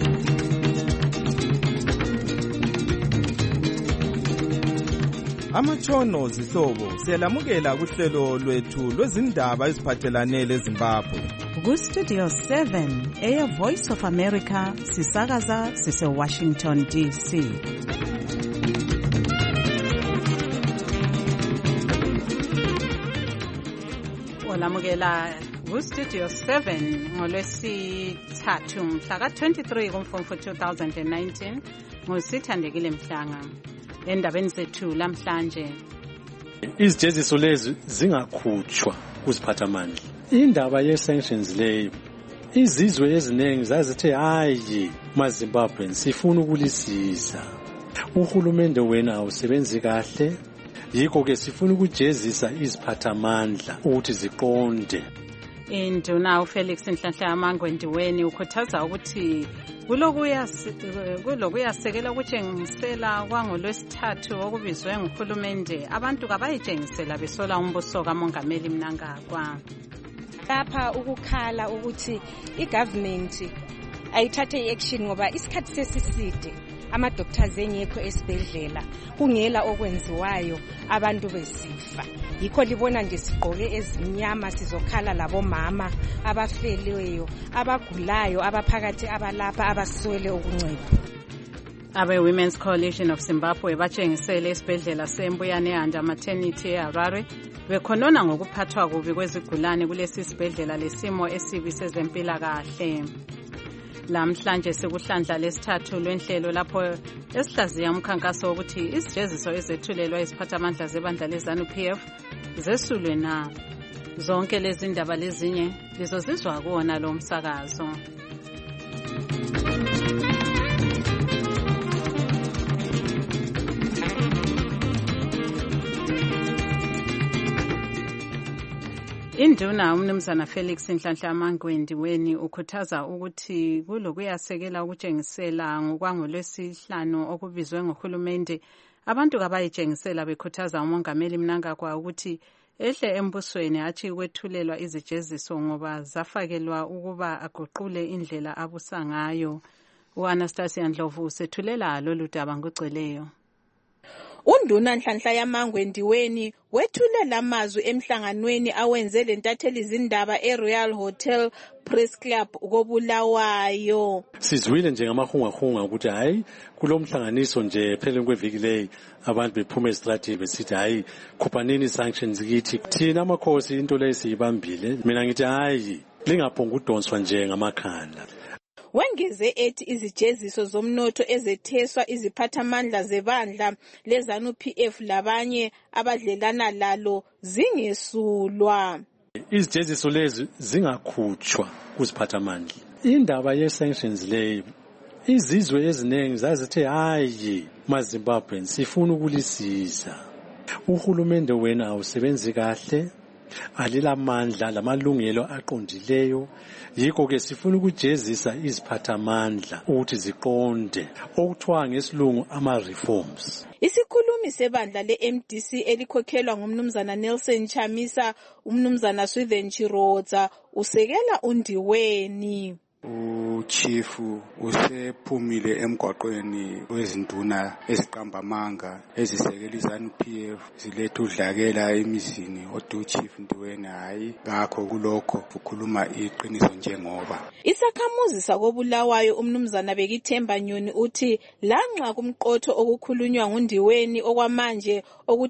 Amatshono zihlobo siyalamukela kuhlelo lwethu lwezindaba eziphathelane leZimbabwe. Ku Studio seven, Air Voice of America, sisakaza sise Washington D C. Olamukela ku Studio seven ngolwesithathu mhla ka twenty-three kuMfumfu two thousand nineteen ngosithandekile Mhlanga. Endabeni zethu lamhlanje, izijeziso lezi zingakhutshwa kuziphathamandla. Indaba ye sanctions leyo, izizwe eziningi zazithe hayi maZimbabwe sifuna ukulisiza. Uhulumende wena awusebenzi kahle, yikho ke sifuna ukujezisa iziphathamandla ukuthi ziqonde. Induna uFelix Nhlanhla Mangwendiweni ukhuthaza ukuthi kulokuya kulokuyasekela ukutshengisela kwangolwesithathu okubizwe nguhulumende abantu kabayitshengisela besola umbuso kaMongameli Mnangagwa. Lapha ukukhala ukuthi igovernment ayithathe iaction ngoba isikhathi sesiside ama-doctors engekho esibhedlela kungela okwenziwayo abantu besifa. Yikho libona nje sigqoke ezimnyama sizokhala labomama abafeleyo abagulayo abaphakathi abalapha abaswele ukuncipha. Abe Women's Coalition of Zimbabwe batshengisele esibhedlela seMbuyane Anda Maternity eHarare bekhonona ngokuphathwa kubi kwezigulane kulesi sibhedlela lesimo esibi sezempilakahle. Lamhlanje sekuhlandla lesithathu lwenhlelo lapho esihlaziya umkhankaso ukuthi isijeziso ezethulelwa iziphathamandla zebandla leZANU-P F zesulwe na. Zonke lezi ndaba lezinye lizozizwa kuwona lo msakazo. Induna umnumzana Felix Nhlanhla Mangwendiweni ukhuthaza ukuthi kulokuyasekela ukutshengisela ngokwangolwesihlanu okubizwe ngohulumende abantu kabayitshengisela bekhuthaza uMongameli Mnangagwa ukuthi ehle embusweni athi kwethulelwa izijeziso ngoba zafakelwa ukuba aguqule indlela abusa ngayo. uAnastasia Ndlovu usethulela lolu daba ngogcweleyo. Unduna Nhlanhla yaMangwendiweni wethulela amazwi emhlanganweni awenze lentatheli izindaba eRoyal Hotel Press Club koBulawayo. Sizwile njengamahungahunga ukuthi hayi kulomhlanganiso nje phela kweviki leyi abantu bephuma estrategy besithi hayi khuphanini sanctions kithi thina amakhosi into lesiyibambile. Mina ngithi hayi lingaphonga udonswa nje ngamakhanda. Wengeze ethi izijeziso zomnotho ezetheswa iziphathamandla zebandla leZANU-P F labanye abadlelana lalo zingesulwa. Izijeziso lezi zingakhutshwa kuziphathamandla. Indaba ye sanctions leyo, izizwe eziningi zazithe hayi maZimbabwe sifuna ukulisiza. Uhulumende wena awusebenzi kahle, alilamandla lamalungelo aqondileyo, yikho ke sifuna ukujezisa iziphathamandla ukuthi ziqonde okuthiwa ngesilungu ama reforms. Isikhulumi sebandla le-M D C elikhokhelwa ngumnumzana Nelson Chamisa, umnumzana Swithen Chirodza usekela Undiweni. Uchifu usephumile emgwaqweni wezinduna eziqamba amanga ezisekela iZANU-P F ziletha udlakela emizini odu chief Ndiweni hayi ngakho kulokho ukhuluma iqiniso njengoba. Isakhamuzi sakoBulawayo umnumzana Bekithemba Nyoni uthi lanxa kumqotho okukhulunywa nguNdiweni okwamanje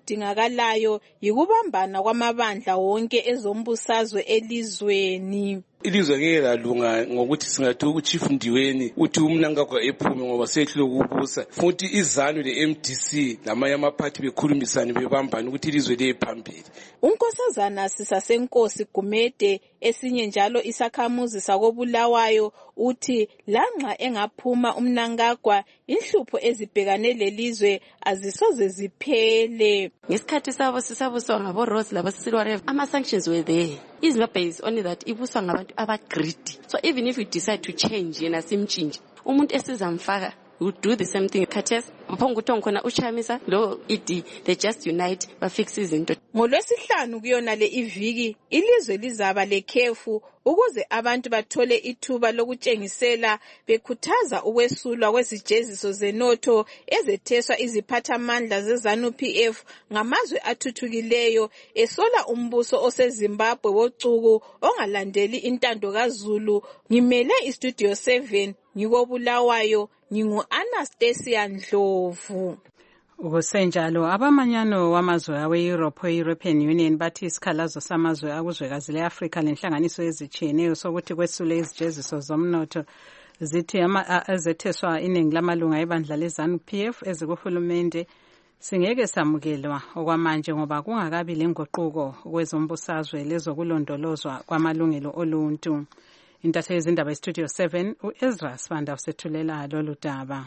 okudingakalayo yikubambana kwamabandla wonke ezombusazwe elizweni. ilizwe ngeke lalunga ngokuthi singathi uchief Ndiweni uthi uMnangagwa ephume ngoba sehlule ukubusa futhi izanu le-M D C lamanye amaphathi bekhulumisana bebambana ukuthi ilizwe liye phambili. uNkosazana Sisasenkosi Gumede esinye njalo isakhamuzi sakobulawayo uthi lanxa engaphuma uMnangagwa inhlupho ezibhekane lelizwe azisoze ziphele. Ngesikhathi sabo sisabuswa ngabo Rose labo Silwa ama sanctions were there. Izimbabwe is only that ibuswa ngabantu abagreedy. So even if we decide to change yena simchinje umuntu esizamfaka would do the same thing. Khathesi mphonguthi khona uchamisa lo idi they just unite bafix izinto. ngolwesihlanu kuyona le iviki ilizwe lizaba lekhefu ukuze abantu bathole ithuba lokutshengisela bekhuthaza ukwesulwa kwezijeziso zenotho ezetheswa iziphathamandla zeZANU P F ngamazwe athuthukileyo esola umbuso oseZimbabwe wocuku ongalandeli intando kaZulu. Ngimele iStudio seven ngikobulawayo ngingu Anastasia Ndlovu. Ukusenjalo abamanyano wamazwe awe-Europe e-European Union bathi isikhalazo samazwe akuzwekazi le-Afrika lenhlanganiso ezitshiyeneyo sokuthi kwesule izijeziso zomnotho zithi ezetheswa iningi lamalunga ebandla leZANU P F ezikuhulumende singeke samukelwa okwamanje ngoba kungakabi lenguquko kwezombusazwe lezokulondolozwa kwamalungelo oluntu. Intatheli yezindaba eStudio seven uEzra Sibanda usethulela lolu daba.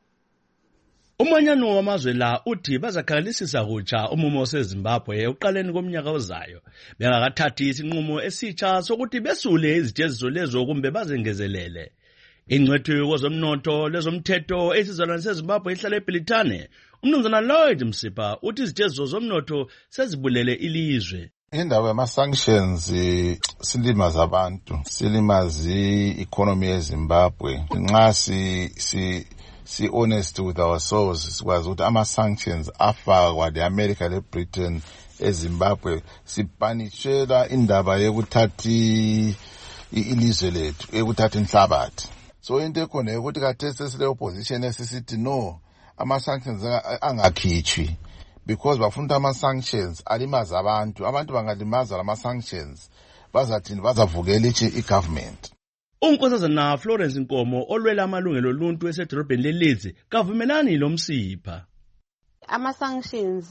Umanyano wamazwe la uthi bazakhalisisa kutsha umumo waseZimbabwe ekuqaleni komnyaka ozayo bengakathathi isinqumo esitsha sokuthi besule izijeziso lezo kumbe bazengezelele. Ingcwethu kwezomnotho lezomthetho esizalwane seZimbabwe ihlala eBrithani umnumzana Lloyd Msipa uthi izijeziso zomnotho sezibulele ilizwe. Indaba yama-sanctions silimaza abantu, silimaza i-economy yeZimbabwe. Nxa si si si honest with ourselves sikwazi ukuthi ama-sanctions afakwa le-America le-Britain eZimbabwe sipanishela indaba yokuthatha ilizwe lethu, yokuthatha inhlabathi. So into ekhona ukuthi khathesi sile opposition esisithi no, ama-sanctions angakhitshwi. Because bafunda ama-sanctions alimaza abantu abantu bangalimaza lama-sanctions bazathini bazavukela i-government. uNkosazana Florence Nkomo olwela amalungelo oluntu esedolobheni leLeeds kavumelani lo Msipha. Ama-sanctions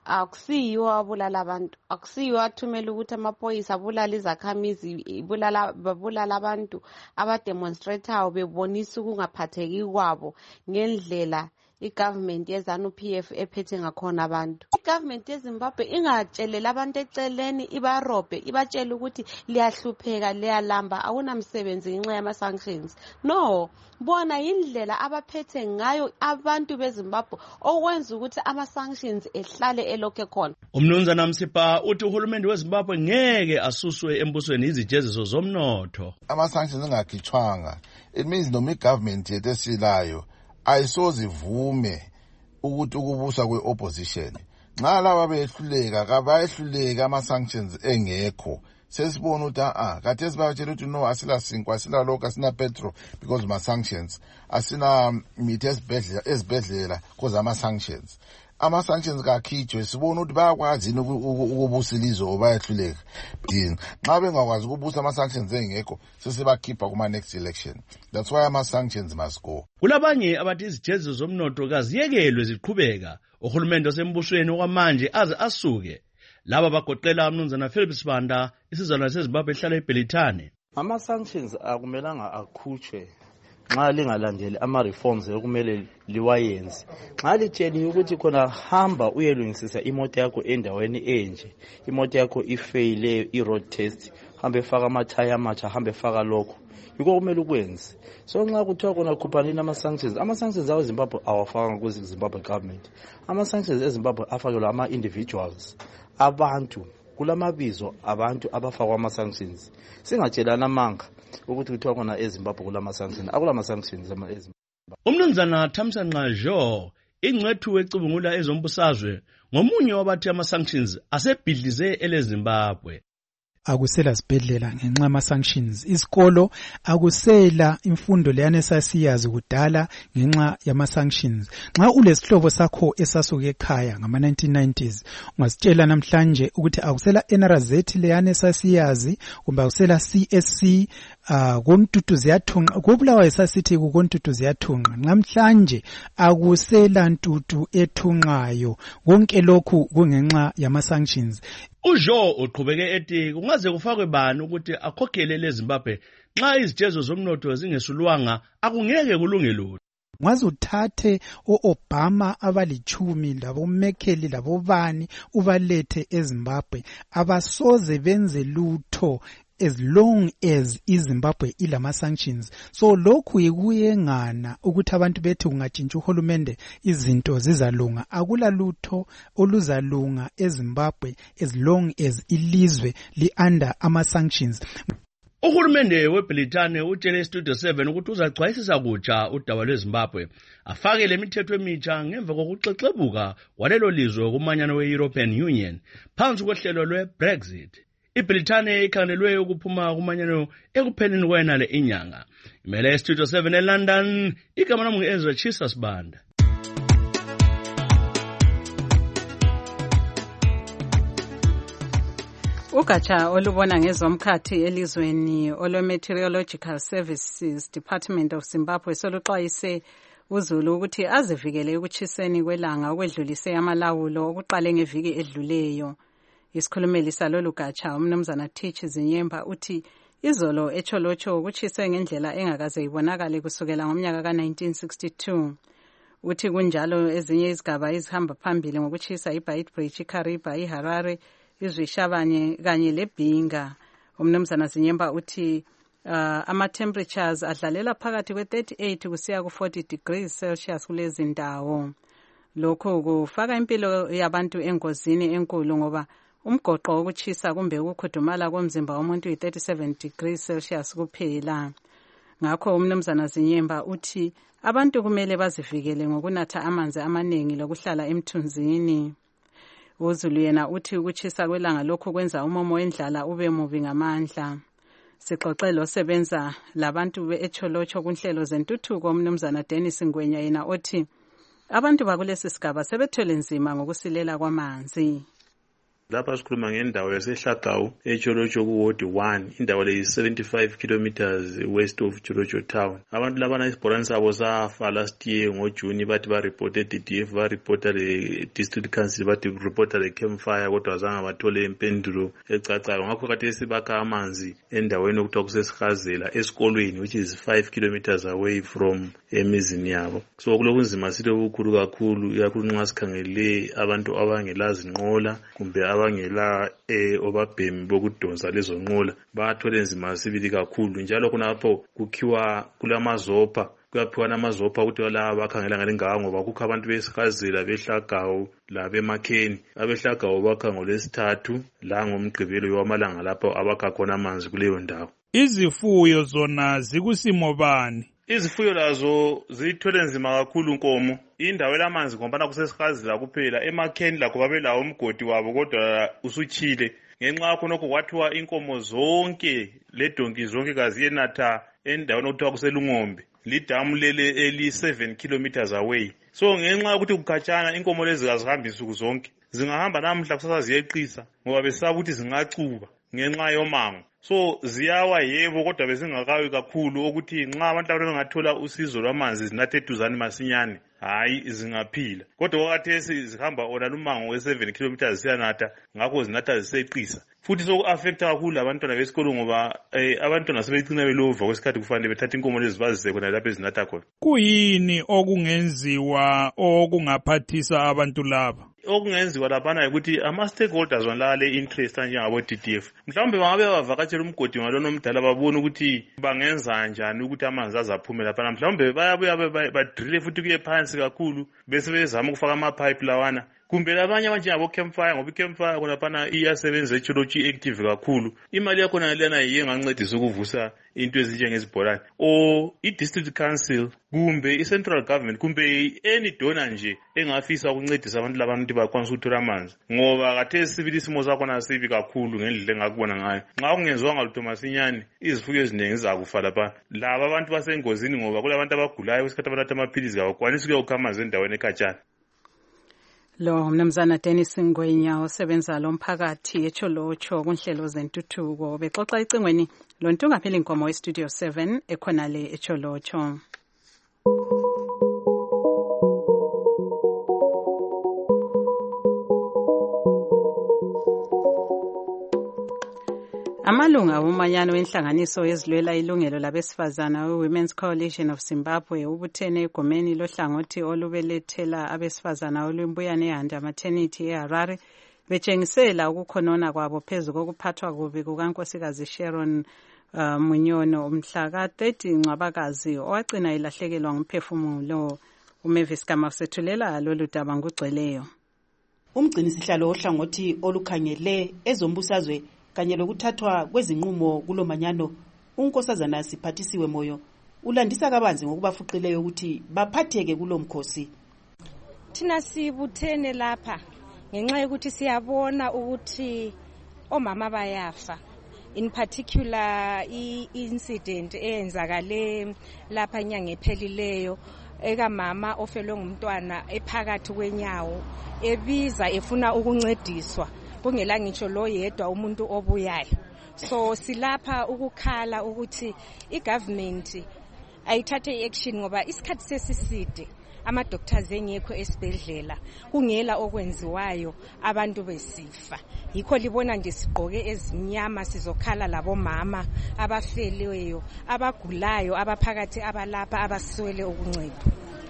akusiyo abulala abantu, akusiyo athumela ukuthi amaphoyisa abulala izakhamizi ibulala babulala abantu abademonstratayo bebonisa ukungaphatheki kwabo ngendlela i-government yeZANU P F ephethe ngakhona abantu. I-government yeZimbabwe ingatshelela abantu eceleni ibarobhe ibatshela ukuthi liyahlupheka liyalamba akunamsebenzi ngenxa yama-sanctions. No, bona indlela abaphethe ngayo abantu beZimbabwe okwenza ukuthi ama-sanctions ehlale elokhe khona. Umnumzana Msipa uthi uhulumende weZimbabwe ngeke asuswe embusweni izijeziso zomnotho. Ama-sanctions angakhitshwanga it means noma i-government yethu esilayo ayisozivume ukuthi ukubusa kwe-opposition. Nxa laba behluleka kabayehluleka ama-sanctions engekho sesibona ukuthi a khathesi bayatshela ukuthi no asila sinkwa asila lokho asina petrol because ma-sanctions asina mithi ezibhedlela because ama-sanctions. Ama-sanctions kakhitshwe sibona ukuthi bayakwazi ukubusa ilizwe bayehluleka. Nxa bengakwazi ukubusa ama-sanctions engekho sesibakhipha kuma-next election. That's why ama-sanctions must go. Kulabanye abathi izijeziso zomnotho kaziyekelwe ziqhubeka uhulumende osembusweni okwamanje aze asuke. Laba bagoqela umnumzana Philip Sibanda isizalwane seZimbabwe ehlala eBrithani. Ama-sanctions akumelanga akhutshwe nxa lingalandeli ama-reforms ekumele liwayenze. Nxa litsheliwe ukuthi khona hamba uyelungisisa imoto yakho endaweni enje, imoto yakho ifeyile i-road test, hambe faka amathaya amatsha, hambe faka lokho, yikho kumele ukwenze. So nxa kuthiwa khona khuphanini ama-sanctions, ama-sanctions awo Zimbabwe awafakanga kuzi Zimbabwe government. Ama-sanctions eZimbabwe afakelwa ama-individuals, abantu, kulamabizo abantu abafakwa ama-sanctions. Singatshelana amanga ukuthi kuthiwa khona eZimbabwe kulama-sanctions, akulama-sanctions eZimbabwe. Umnumzana Thamsanqa Jo ingcwethu ecubungula ezombusazwe ngomunye wabathi ama-sanctions asebhidlize eleZimbabwe. akusela sibhedlela ngenxa yama sanctions. Isikolo akusela imfundo leyana esasiyazi kudala ngenxa yama sanctions. Nxa ulesihlobo sakho esasuke ekhaya ngama nineteen nineties, ungasitshela namhlanje ukuthi akusela N R Z leyana esasiyazi kumbe akusela C S C, uh, kontutu ziyathunqa, kubulawa esasithi kontutu ziyathunqa. Namhlanje akusela ntutu ethunqayo. Konke lokhu kungenxa yama sanctions. uJo uqhubeke ethi kungaze kufakwe bani ukuthi akhokhele leZimbabwe nxa izijezo zomnotho zingesulwanga akungeke kulunge lutho. Ngaze uthathe o-Obama abalichumi labo Merkel labo bani ubalethe eZimbabwe abasoze benze lutho as long as iZimbabwe ilama sanctions. So lokhu yikuyengana ukuthi abantu bethi kungatshintsha uhulumende izinto zizalunga. Akula lutho oluzalunga eZimbabwe as long as ilizwe li under ama sanctions. Uhulumende weBritane utshele Studio seven ukuthi uzagcwayisisa kutsha udaba lweZimbabwe afake lemithetho emitsha ngemva kokuxexebuka walelo lizwe kumanyano we-European Union phansi kohlelo lwe-Brexit. iBritane ikhangelwe ukuphuma kumanyano ekupheleni kwenale inyanga. Imele Studio seven eLondon, igama lami ngu-Ezra Chisa Sibanda. Ugatsha olubona ngezomkhathi elizweni olo-Meteorological Services Department of Zimbabwe soluxwayise uZulu ukuthi azivikele ukutshiseni kwelanga okwedlulise amalawulo okuqale ngeviki edluleyo. Isikhulumeli salolu gatsha umnumzana Tichi Zinyemba uthi izolo eCholocho kutshiswe ngendlela engakaze ibonakale kusukela ngomnyaka ka nineteen sixty-two. Uthi kunjalo ezinye izigaba ezihamba phambili ngokutshisa iBeitbridge, iKariba, iHarare, izwishabanye kanye leBhinga. Umnumzana Zinyemba uthi uh, ama temperatures adlalela phakathi kwe thirty-eight kusiya ku forty degrees Celsius kulezi ndawo. Lokho kufaka impilo yabantu engozini enkulu ngoba umgoqo wokuchisa kumbe ukukhudumala komzimba womuntu i-thirty-seven degrees Celsius kuphela. Ngakho umnumzana Zinyemba uthi abantu kumele bazivikele ngokunatha amanzi amaningi lokuhlala emthunzini. uZulu yena uthi ukuchisa kwelanga lokho kwenza umomo wendlala ube mubi ngamandla. Sixoxelo sebenza labantu beEcholocho kunhlelo zentuthuko umnumzana Dennis Ngwenya yena othi abantu bakulesi sigaba sebethwele nzima ngokusilela kwamanzi. Lapha sikhuluma ngendawo yaseHlagawu eCholocho kuward one, indawo le seventy-five kilometers west of Cholocho town. Abantu labana isibhorani sabo safa last year ngoJuni bathi ba reported D D F, ba reported le district council, bathi reported le campfire kodwa azange bathole impendulo ecacayo. Ngakho kade sibakha amanzi endaweni okuthiwa kusesihazela esikolweni which is five kilometers away from emizini yabo. So kulokunzima sile ukukhulu kakhulu ikakhulu nxa sikhangele abantu abangelazi nqola kumbe abangela eh obabhemi bokudonsa lezo nqola bathole nzima sibili kakhulu. Njalo kunapho kukhiwa kulamazopha kuyaphiwa namazopha ukuthi laba bakhangela ngale ngawo ngoba kukho abantu besihazela beHlagawu labemakheni. AbeHlagawu bakha ngolesithathu la ngomgqibelo wamalanga lapho abakha khona amanzi kuleyo ndawo. Izifuyo zona zikusimo bani? Izifuyo lazo zithwele nzima kakhulu inkomo. Indawo elamanzi ngoba kusesihazela kuphela. Emakheni lakho babelawo umgodi wabo kodwa usuchile. Ngenxa yakho nokho kwathiwa inkomo zonke ledonki zonke kaziyenatha endaweni okuthiwa kuselungombe. Lidamu lele eli seven kilometers away. So ngenxa yokuthi kukhatshana inkomo lezi kazihambi insuku zonke. Zingahamba namhla kusasa ziyeqisa ngoba besaba ukuthi zingacuba ngenxa yomango. So ziyawa yebo kodwa bezingakawi kakhulu ukuthi nxa abantu abantu bengathola usizo lwamanzi zinathe eduzane masinyane hayi zingaphila. Kodwa kwakhathesi zihamba ona lumango we seven kilometers ziyanatha ngakho zinatha ziseqisa. Futhi so affect kakhulu abantwana besikolo ngoba eh, abantwana sebecina belova kwesikhathi kufanele bethatha inkomo lezi bazise khona lapho ezinatha khona. Kuyini okungenziwa okungaphathisa abantu laba? Okungenziwa laphana ukuthi ama-stakeholders walale interest njengabo-D D F mhlawumbe bangabe bavakatshela umgodi ngalona omdala babone ukuthi bangenza njani ukuthi amanzi azaphume laphana. Mhlawumbe bayabuya badrile futhi kuye phansi kakhulu bese bezama ukufaka amapipe lawana kumbe labanye abanjengabo Campfire ngoba iCampfire khonaphana iyasebenza echology active kakhulu imali yakhona lena yiye engancedisa ukuvusa into ezinjengezibholane or i-district council kumbe i-central government kumbe any donor nje engafisa ukuncedisa abantu labantu bakwanisa ukuthola amanzi ngoba khathesi sibili isimo sakhona sibi kakhulu ngendlela engakubona ngayo nxa kungenzwanga lutho masinyane izifuyo eziningi zizakufa lapha laba abantu basengozini ngoba kulabantu abagulayo kwesikhathi abathatha amaphilisi kabakwanisi ukuyokha amanzi endaweni ekhatshana. Lo mnumzana Dennis Ngwenya osebenza lo mphakathi echolocho kunhlelo zentuthuko bexoxa icingweni lo ntungapheli inkomo we-Studio seven ekhonale echolocho. Amalunga omanyano wenhlanganiso ezilwela ilungelo labesifazana we-Women's Coalition of Zimbabwe ubuthene egomeni lohlangothi olubelethela abesifazana olumbuyane ehanda maternity eHarare betshengisela ukukhonona kwabo phezu kokuphathwa kubi kukankosikazi Sharon uh, Munyono umhla ka thirty Ncwabakazi owagcina ilahlekelwa ngumphefumulo. uMavis Gama usethulela lolu daba ngugcweleyo. Umgcini sihlalo ohlangothi olukhangele ezombusazwe kanye lokuthathwa kwezinqumo kulomanyano unkosazana Siphathisiwe Moyo ulandisa kabanzi ngokubafuqileyo ukuthi baphatheke kulomkhosi. Thina sibuthene lapha ngenxa yokuthi siyabona ukuthi omama bayafa, in particular i-incident eyenzakale lapha nyanga ephelileyo eka mama ofelwe ngumntwana ephakathi kwenyawo ebiza efuna ukuncediswa kungela ngitsho lo yedwa umuntu obuyayo. So silapha ukukhala ukuthi igovernment ayithathe action ngoba isikhathi sesiside ama doctors engekho esibhedlela kungela okwenziwayo abantu besifa. Yikho libona nje sigqoke ezimnyama sizokhala labo mama abafeleyo abagulayo abaphakathi abalapha abaswele ukuncedo.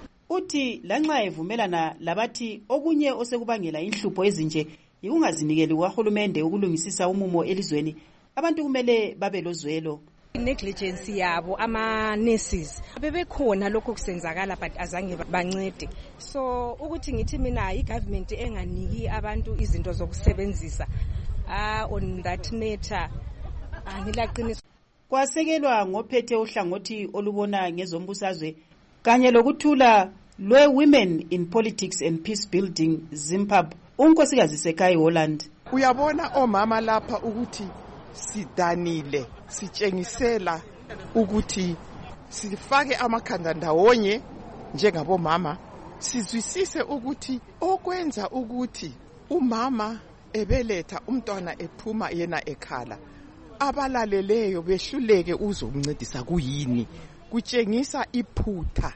Uthi lanxa evumelana labathi okunye osekubangela inhlupho ezinje yikungazinikeli kwahulumende ukulungisisa umumo elizweni, abantu kumele babe lozwelo. Negligence yabo ama nurses bebekhona lokho kusenzakala but azange bancede. So ukuthi ngithi mina igovernment enganiki abantu izinto zokusebenzisa ah on that matter angilaqinisa. Kwasekelwa ngophethe uhlangothi olubona ngezombusazwe kanye lokuthula lwe Women in Politics and Peace Building Zimbabwe unkosikazi Sekai Holland. Uyabona omama lapha ukuthi sidanile sitshengisela ukuthi sifake amakhanda ndawonye njengabo mama sizwisise ukuthi okwenza ukuthi umama ebeletha umntwana ephuma yena ekhala abalaleleyo behluleke uzomncedisa kuyini kutshengisa iphutha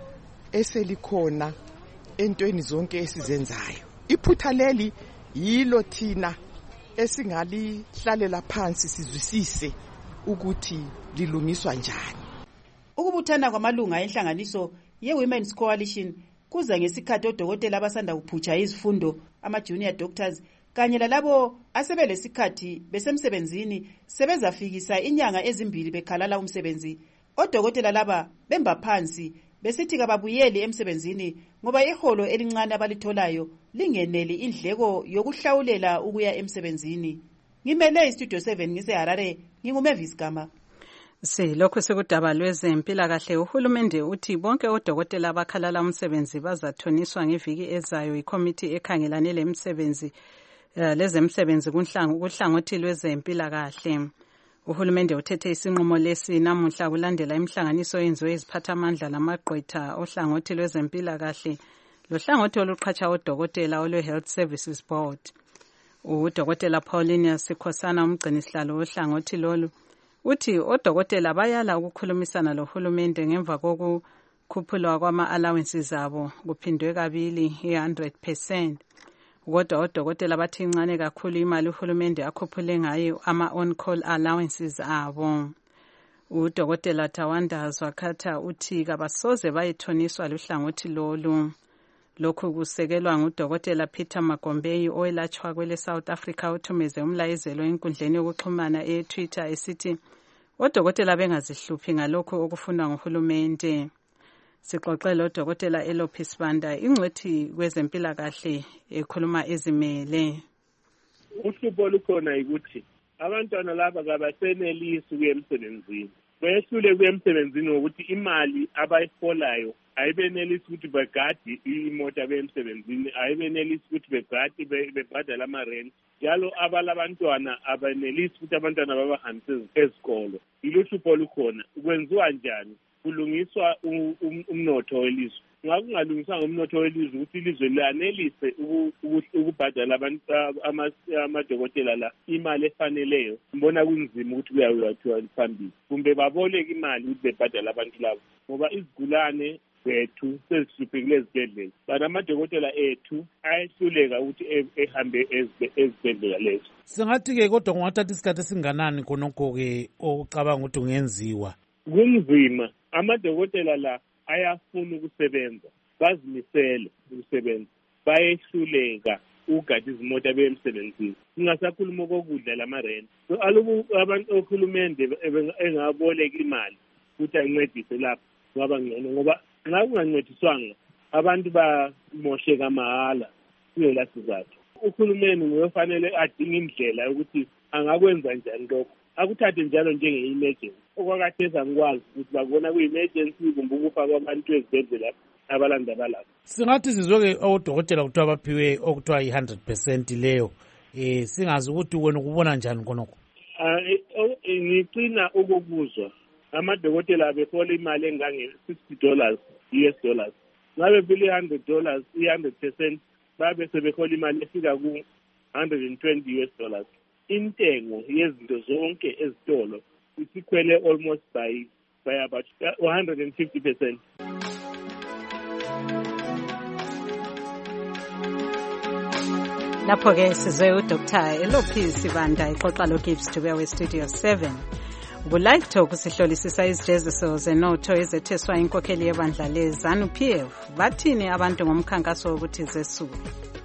eselikhona entweni zonke esizenzayo. Iphutha leli yilo thina esingalihlalela phansi sizwisise ukuthi lilungiswa njani. Ukubuthana kwamalunga enhlanganiso ye-Women's Coalition kuza ngesikhathi odokotela abasanda kuphutsha izifundo ama-junior doctors kanye lalabo asebelesikhathi besemsebenzini sebezafikisa inyanga ezimbili bekhalala umsebenzi. Odokotela laba bemba phansi besithi kababuyeli emsebenzini ngoba iholo elincane abalitholayo lingeneli indleko yokuhlawulela ukuya emsebenzini. Ngimele iStudio seven ngiseHarare, nginguMavis Gama. Silokhu sekudaba lwezempilakahle uhulumende uthi bonke odokotela abakhalala umsebenzi bazathoniswa ngeviki ezayo ikomiti ekhangelane lemsebenzi lezemsebenzi kuhlangothi lwezempilakahle. Uhulumende uthethe isinqumo lesi namuhla kulandela imihlanganiso yenziwe iziphathamandla lamagqwetha ohlangothi lwezempilakahle lohlangothi oluqhatsha odokotela olwe Health Services Board. Udokotela Pauline Sikhosana umgcinisihlalo ohlangothi lolu uthi odokotela bayala ukukhulumisana lohulumende ngemva kokukhuphulwa kwama-allowances abo kuphindwe kabili one hundred percent. Kodwa odokotela bathi incane kakhulu imali uhulumende akhuphule ngayo ama-on-call allowances abo. Udokotela Tawanda Zwakatha uthi kabasoze bayithoniswa luhlangothi lolu. Lokhu kusekelwa ngudokotela Peter Magombeyi owelatshwa kwele South Africa uthumeze umlayezelo enkundleni yokuxhumana e-Twitter esithi odokotela bengazihluphi ngalokho okufunwa nguhulumende. Sixoxele uDokotela Elopi Sibanda, ingcwethi kwezempilakahle ekhuluma ezimele. Uhlupho olukhona ukuthi abantwana laba kabasenelisi ukuya emsebenzini. Behlule ukuya emsebenzini ngokuthi imali abayiholayo ayibenelisi ukuthi begadi imoto abe emsebenzini, ayibenelisi ukuthi begadi bebhadala ama-rent. Njalo abalabantwana abenelisi ukuthi abantwana babahambise ezikolo. Iluhlupho olukhona. Kwenziwa njani? Kulungiswa umnotho welizwe. Ngakungalungiswa ngomnotho welizwe ukuthi ilizwe lanelise ukubhadala abantu amadokotela la imali efaneleyo. Mbona kunzima ukuthi kuyawathiwa phambili. Kumbe baboleke imali ukuthi bebhadala abantu labo. Ngoba izigulane bethu sezihluphekile ezibhedlela. Bana amadokotela ethu ayehluleka ukuthi ehambe ezibhedlela lezo. Singathi-ke kodwa kungathatha isikhathi esinganani khonokho-ke ocabanga ukuthi kungenziwa? Kunzima. Amadokotela la ayafuna ukusebenza, bazimisele ukusebenza, bayehluleka ukugada izimoto abe emsebenzini. Singasakhuluma kokudla lama-rent. So alubu abantu okhulumende engaboleka imali ukuthi ayincedise lapho ngaba ngcono, ngoba nxa kungancediswanga abantu bamosheka mahala kuyela sizathu. Uhulumeni ngofanele adinga indlela yokuthi angakwenza njani lokho. Akuthathe njalo njenge-emergency. Okwakathesa ngikwazi ukuthi babona kuyi-emergency kumbe ukufa kwabantu ezibhedlela abalanda balapho. Singathi sizwe-ke odokotela kuthiwa baphiwe okuthiwa yi-hundred percent leyo. Eh singazi ukuthi wena ukubona njani khonokho? Ngicina ukubuzwa. Amadokotela behola imali engange-sixty dollars U S dollars. Ngabe phile hundred dollars, i-hundred percent babe sebehola imali efika ku one hundred twenty U S dollars. Intengo yezinto zonke ezitolo isikhwele almost by by about one hundred fifty percent. Lapho ke sizwe uDoctor Elopi Sibanda ixoxa loGibbs Dube we-Studio seven. Would-like talk sihlolisisa izijeziso zenotho ezetheswa inkokheli yebandla le-ZANU P F. Bathini abantu ngomkhankaso wokuthi zesuku?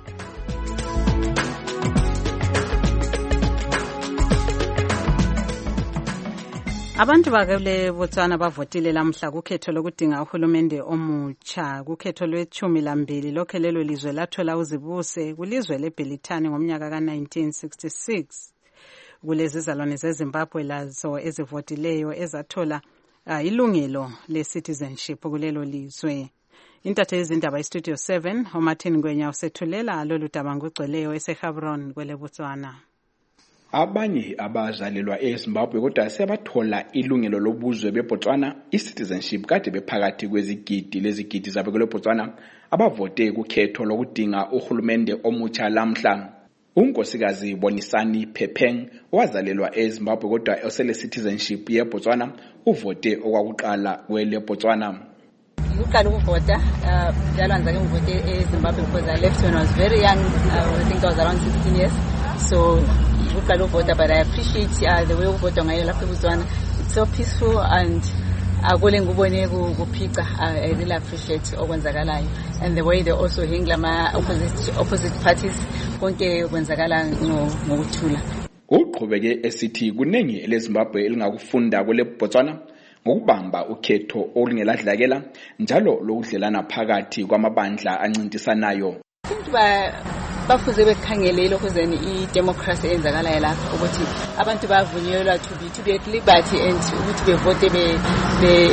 Abantu bakule Botswana bavotile lamhla kukhetho lokudinga uhulumende omutsha. Kukhetho lwethumi lambili lokho lelo lizwe lathola uzibuse kulizwe leBelitani ngomnyaka ka nineteen sixty-six. Kulezi zalwane zeZimbabwe lazo ezivotileyo ezathola uh, ilungelo le-citizenship kulelo lizwe. Intathe izindaba iStudio seven, uMartin Ngwenya usethulela lolu daba ngugcweleyo eseHabron kwele Botswana. Abanye abazalelwa eZimbabwe kodwa sebathola ilungelo lobuzwe beBotswana i-citizenship kade bephakathi kwezigidi lezigidi zabe kwele Botswana abavote kukhetho lokudinga uhulumende omutsha lamhla. Unkosikazi Bonisani Phepeng owazalelwa eZimbabwe kodwa osele citizenship yeBotswana uvote okwakuqala kwele Botswana. Uqala ukuvota njalo anza ke ngivote eZimbabwe because I left when I was very young. I think I was around sixteen years. So uqala ukuvota, but I appreciate uh, the way ukuvota ngayo lapha eBotswana. It's so peaceful and akule ngubone kuphica. I really appreciate okwenzakalayo and the way they also handle ama opposite opposite parties konke kwenzakala ngokuthula. Uqhubeke esithi kunengi eleZimbabwe elingakufunda kule Botswana ngokubamba ukhetho olungeladlakela njalo lokudlelana phakathi kwamabandla ancintisanayo. Ba bafuze bekhangele lokho zeni i-democracy enzakalayo lapha ukuthi abantu bavunyelwa to be to be at liberty and ukuthi bevote be be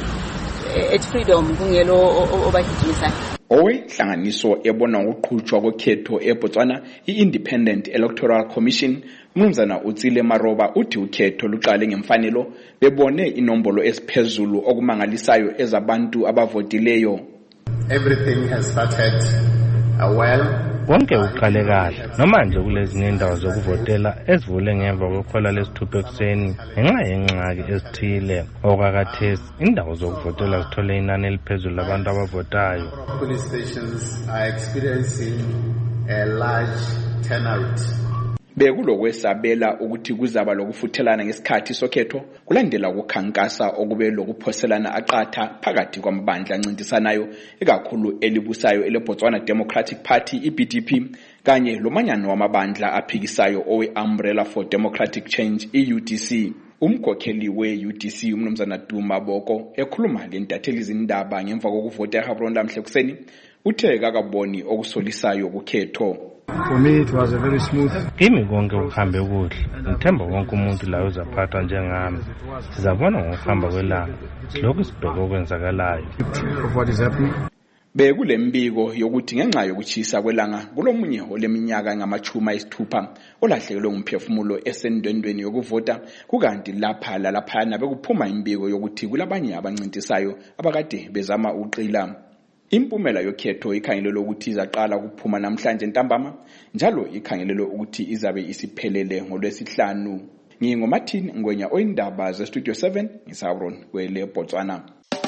at freedom kungelo obagijimisa. Owenhlanganiso ebona ngokuqhutshwa kokhetho eBotswana i-Independent Electoral Commission umnumzana uTsile Maroba uthi ukhetho luqale ngemfanelo bebone inombolo esiphezulu okumangalisayo ezabantu abavotileyo. Everything has started uh, well. Konke uqale kahle noma nje kulezinye indawo zokuvotela ezivule ngemva kwekhola lesithupha ekuseni ngenxa yenxaki ezithile okwakathesi indawo zokuvotela zithole inani eliphezulu labantu abavotayo. Police stations are experiencing a large turnout. Bekulokwesabela ukuthi kuzaba lokufuthelana ngesikhathi sokhetho kulandela ukukhankasa okube lokuphoselana aqatha phakathi kwamabandla ancintisanayo ekakhulu elibusayo eleBotswana Democratic Party I B D P kanye lomanyano wamabandla aphikisayo owe Umbrella for Democratic Change I U D C. Umkhokheli we-U D C umnumzana Duma Boko ekhuluma lentatheli izindaba ngemva kokuvota eGaborone namhla kuseni uthe kakaboni okusolisayo ukukhetho. For me it was a very smooth. Kimi konke kuhambe kuhle. Ngithemba wonke umuntu la uzaphatha njengami. Sizabona ngokuhamba kwelanga. Lokho sibheke okwenzakalayo. What is happening? Bekule mbiko yokuthi ngenxa yokuchisa kwelanga kulomunye oleminyaka ngamachuma isithupha olahlekelwe ngumphefumulo esendwendweni yokuvota kukanti lapha lalaphana bekuphuma imbiko yokuthi kulabanye abancintisayo abakade bezama uqila. Impumela yokhetho ikhangelelo ukuthi izaqala ukuphuma namhlanje ntambama njalo ikhangelelo ukuthi izabe isiphelele ngolwesihlanu. Ngingomathini Ngwenya oyindaba ze Studio seven ngisaBron kwele Botswana.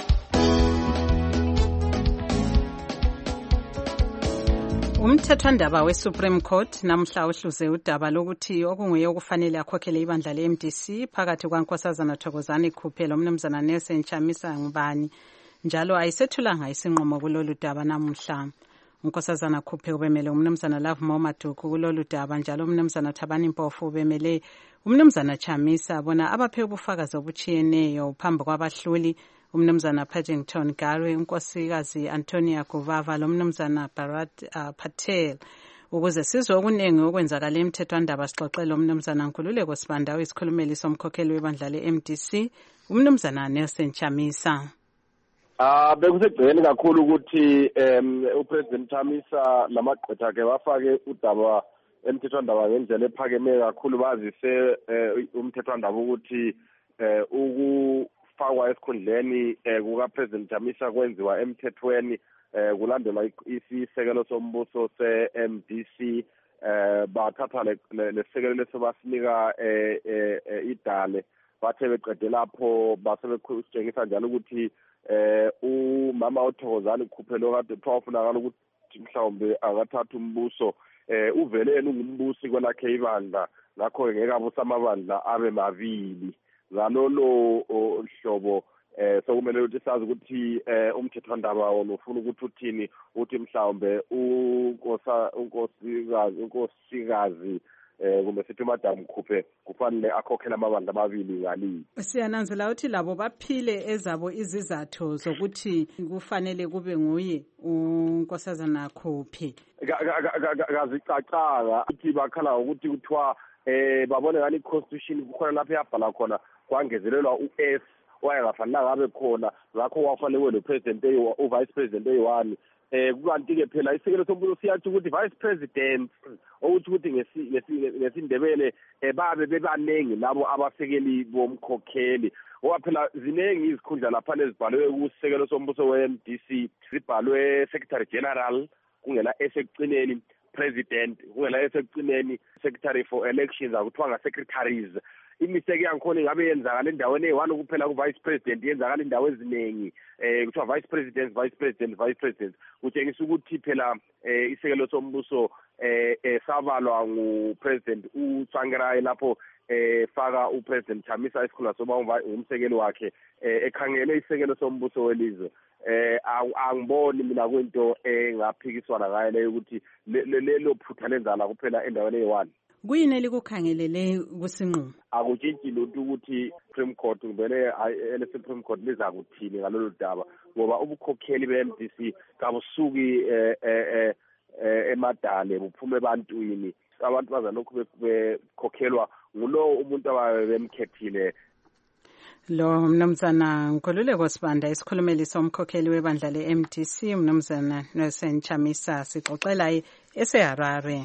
Umthethwandaba we-Supreme Court namhla uhluze udaba lokuthi okunguye okufanele akhokhele ibandla le-M D C phakathi kwaNkosazana Thokozani Khuphe lomnumzana Nelson Chamisa ngubani njalo ayisethulanga isinqumo kulolu daba namuhla. uNkosazana Khuphe ubemele umnumzana Love Momaduku kulolu daba njalo umnumzana Thabani Mpofu ubemele umnumzana Chamisa bona abaphe ubufakazi obuchiyeneyo phambi kwabahluli umnumzana Paddington Garwe, unkosikazi Antonia Guvava lomnumzana Bharat uh, Patel ukuze sizwe okunengi okwenzakala emthethwandaba sixoxele umnumzana Nkululeko Sibanda isikhulumeli somkhokheli webandla le-M D C umnumzana Nelson Chamisa. Ah bekusegcikeni kakhulu ukuthi um uPresident Chamisa lamagqwetha akhe bafake udaba emthethwandaba ngendlela ephakeme kakhulu bazise umthethwandaba ukuthi uku fakwa esikhundleni kuka President Chamisa kwenziwa emthethweni kulandela isisekelo sombuso se-M D C bathatha lesekelo lesobasinika idale bathe beqede lapho basebekutshengisa njalo ukuthi umama uThokozani Khuphe lo kade kwafunakala ukuthi mhlawumbe angathatha umbuso uveleni ungumbusi kwelakhe ibandla ngakho ngeke abusa amabandla abe mabili ngalolo hlobo eh sokumele ukuthi sazi ukuthi umthethwandaba wonofuna ukuthi uthini uthi mhlawumbe unkosa unkosikazi unkosikazi eh kumbe sithi Madam Khuphe kufanele akhokhela amabandla amabili ngalini. Siyananzela ukuthi labo baphile ezabo izizathu zokuthi kufanele kube nguye unkosazana Khuphe. Kazicacanga ukuthi bakhala ukuthi kuthiwa eh babone ngani constitution kukhona lapha yabhala khona kwangezelelwa u-S wayengafanelanga abe khona ngakho wafanele lo president u vice president eyi-one eh kukanti ke phela isekelo sombuso siyathi ukuthi vice president ukuthi ukuthi ngesindebele babe bebanengi labo abasekeli bomkhokheli ngoba phela zinengi izikhundla lapha lezibhalwe kusekelo sombuso we-M D C zibhalwe secretary general kungela esekucineni president kungela esekucineni secretary for elections akuthiwa nga-secretaries imiseke yangikhona ingabe yenzakala endaweni eyi-one kuphela ku-vice president yenzakala indawo eziningi eh kuthiwa vice president vice president vice president kutshengisa ukuthi phela eh isekelo sombuso eh sabalwa ngu-president uTsvangirai lapho eh faka uPresident Chamisa isikhundla soba umsekeli wakhe ekhangele isekelo sombuso welizwe. Eh angiboni mina kwento engaphikiswana ngayo leyo ukuthi lelo phutha lenzala kuphela endaweni eyi-one. Kuyini elikukhangelele kusinqumo? Akutshintshi lutho ukuthi Supreme Court ngibele ele Supreme Court liza kuthini ngalolu daba ngoba ubukhokheli be-M D C kabusuki eh emadale buphume ebantwini abantu bazalokhu bekhokhelwa ngulo umuntu ababemkhethile. Lo mnumzana Nkululeko Sibanda isikhulumeli somkhokheli webandla le-M D C mnumzana Nelson Chamisa sixoxela eseHarare.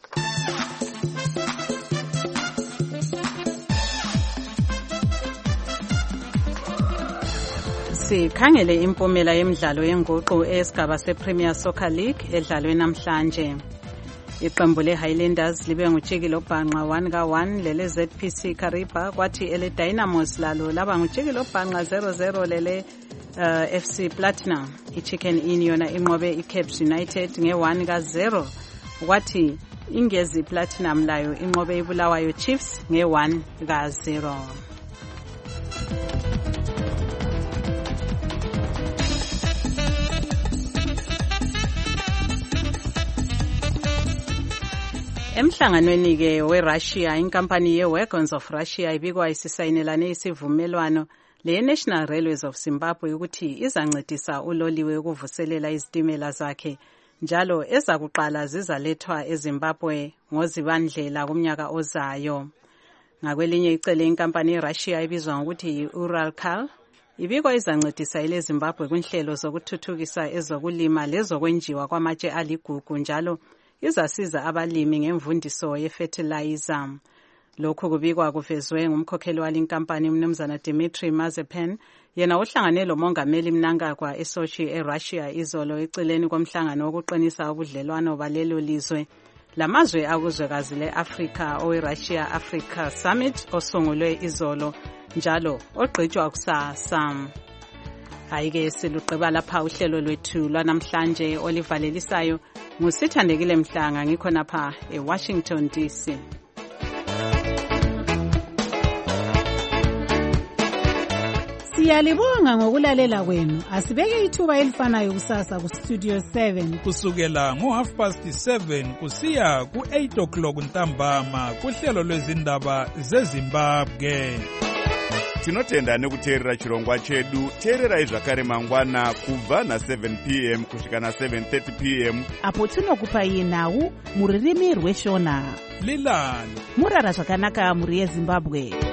Sikhangele impumela yemidlalo yenguqu esigaba sePremier Soccer League edlalwe namhlanje. Iqembu leHighlanders libe ngujikile obhanqa one ka one lele Z P C Kariba kwathi ele Dynamos lalo laba ngujikile obhanqa zero zero lele uh, F C Platinum. iChicken Inn yona inqobe iCaps United nge one ka zero kwathi Ingezi Platinum layo inqobe iBulawayo Chiefs nge one ka zero. Emhlanganweni ke weRussia inkampani yeWagons of Russia ibikwa isisayinelane isivumelwano le-National Railways of Zimbabwe ukuthi izancedisa uloliwe ukuvuselela izitimela zakhe njalo ezakuqala zizalethwa eZimbabwe ngozibandlela kumnyaka ozayo. Ngakwelinye icele inkampani yeRussia ibizwa ngokuthi Uralkal ibikwa izancedisa ile Zimbabwe kwinhlelo zokuthuthukisa ezokulima lezokwenjiwa kwamatshe aligugu njalo izasiza abalimi ngemvundiso yefertilizer. Lokhu kubikwa kuvezwe ngumkhokheli walinkampani umnumzana Dmitry Mazepan yena uhlangane lomongameli Mnangagwa eSochi eRussia izolo eceleni komhlangano wokuqinisa ubudlelwano balelo lizwe lamazwe akuzwekazi leAfrika oweRussia Africa Summit osungulwe izolo njalo ogqitshwa kusasa. Hayike siluqeba lapha uhlelo lwethu lwanamhlanje olivalelisayo ngusithandekile Mhlanga ngikho napha eWashington D C. Siyalibonga ngokulalela kwenu. Asibeke ithuba elifanayo kusasa ku Studio seven kusukela ngo half past seven kusiya ku eight o'clock ntambama kuhlelo lwezindaba zeZimbabwe. Tinotenda nekuteerera chirongwa chedu. Teererai zvakare mangwana kubva na seven p m kusvika na seven thirty p m apo tinokupai nhau muririmi rweshona. Lilani murara zvakanaka muri yeZimbabwe.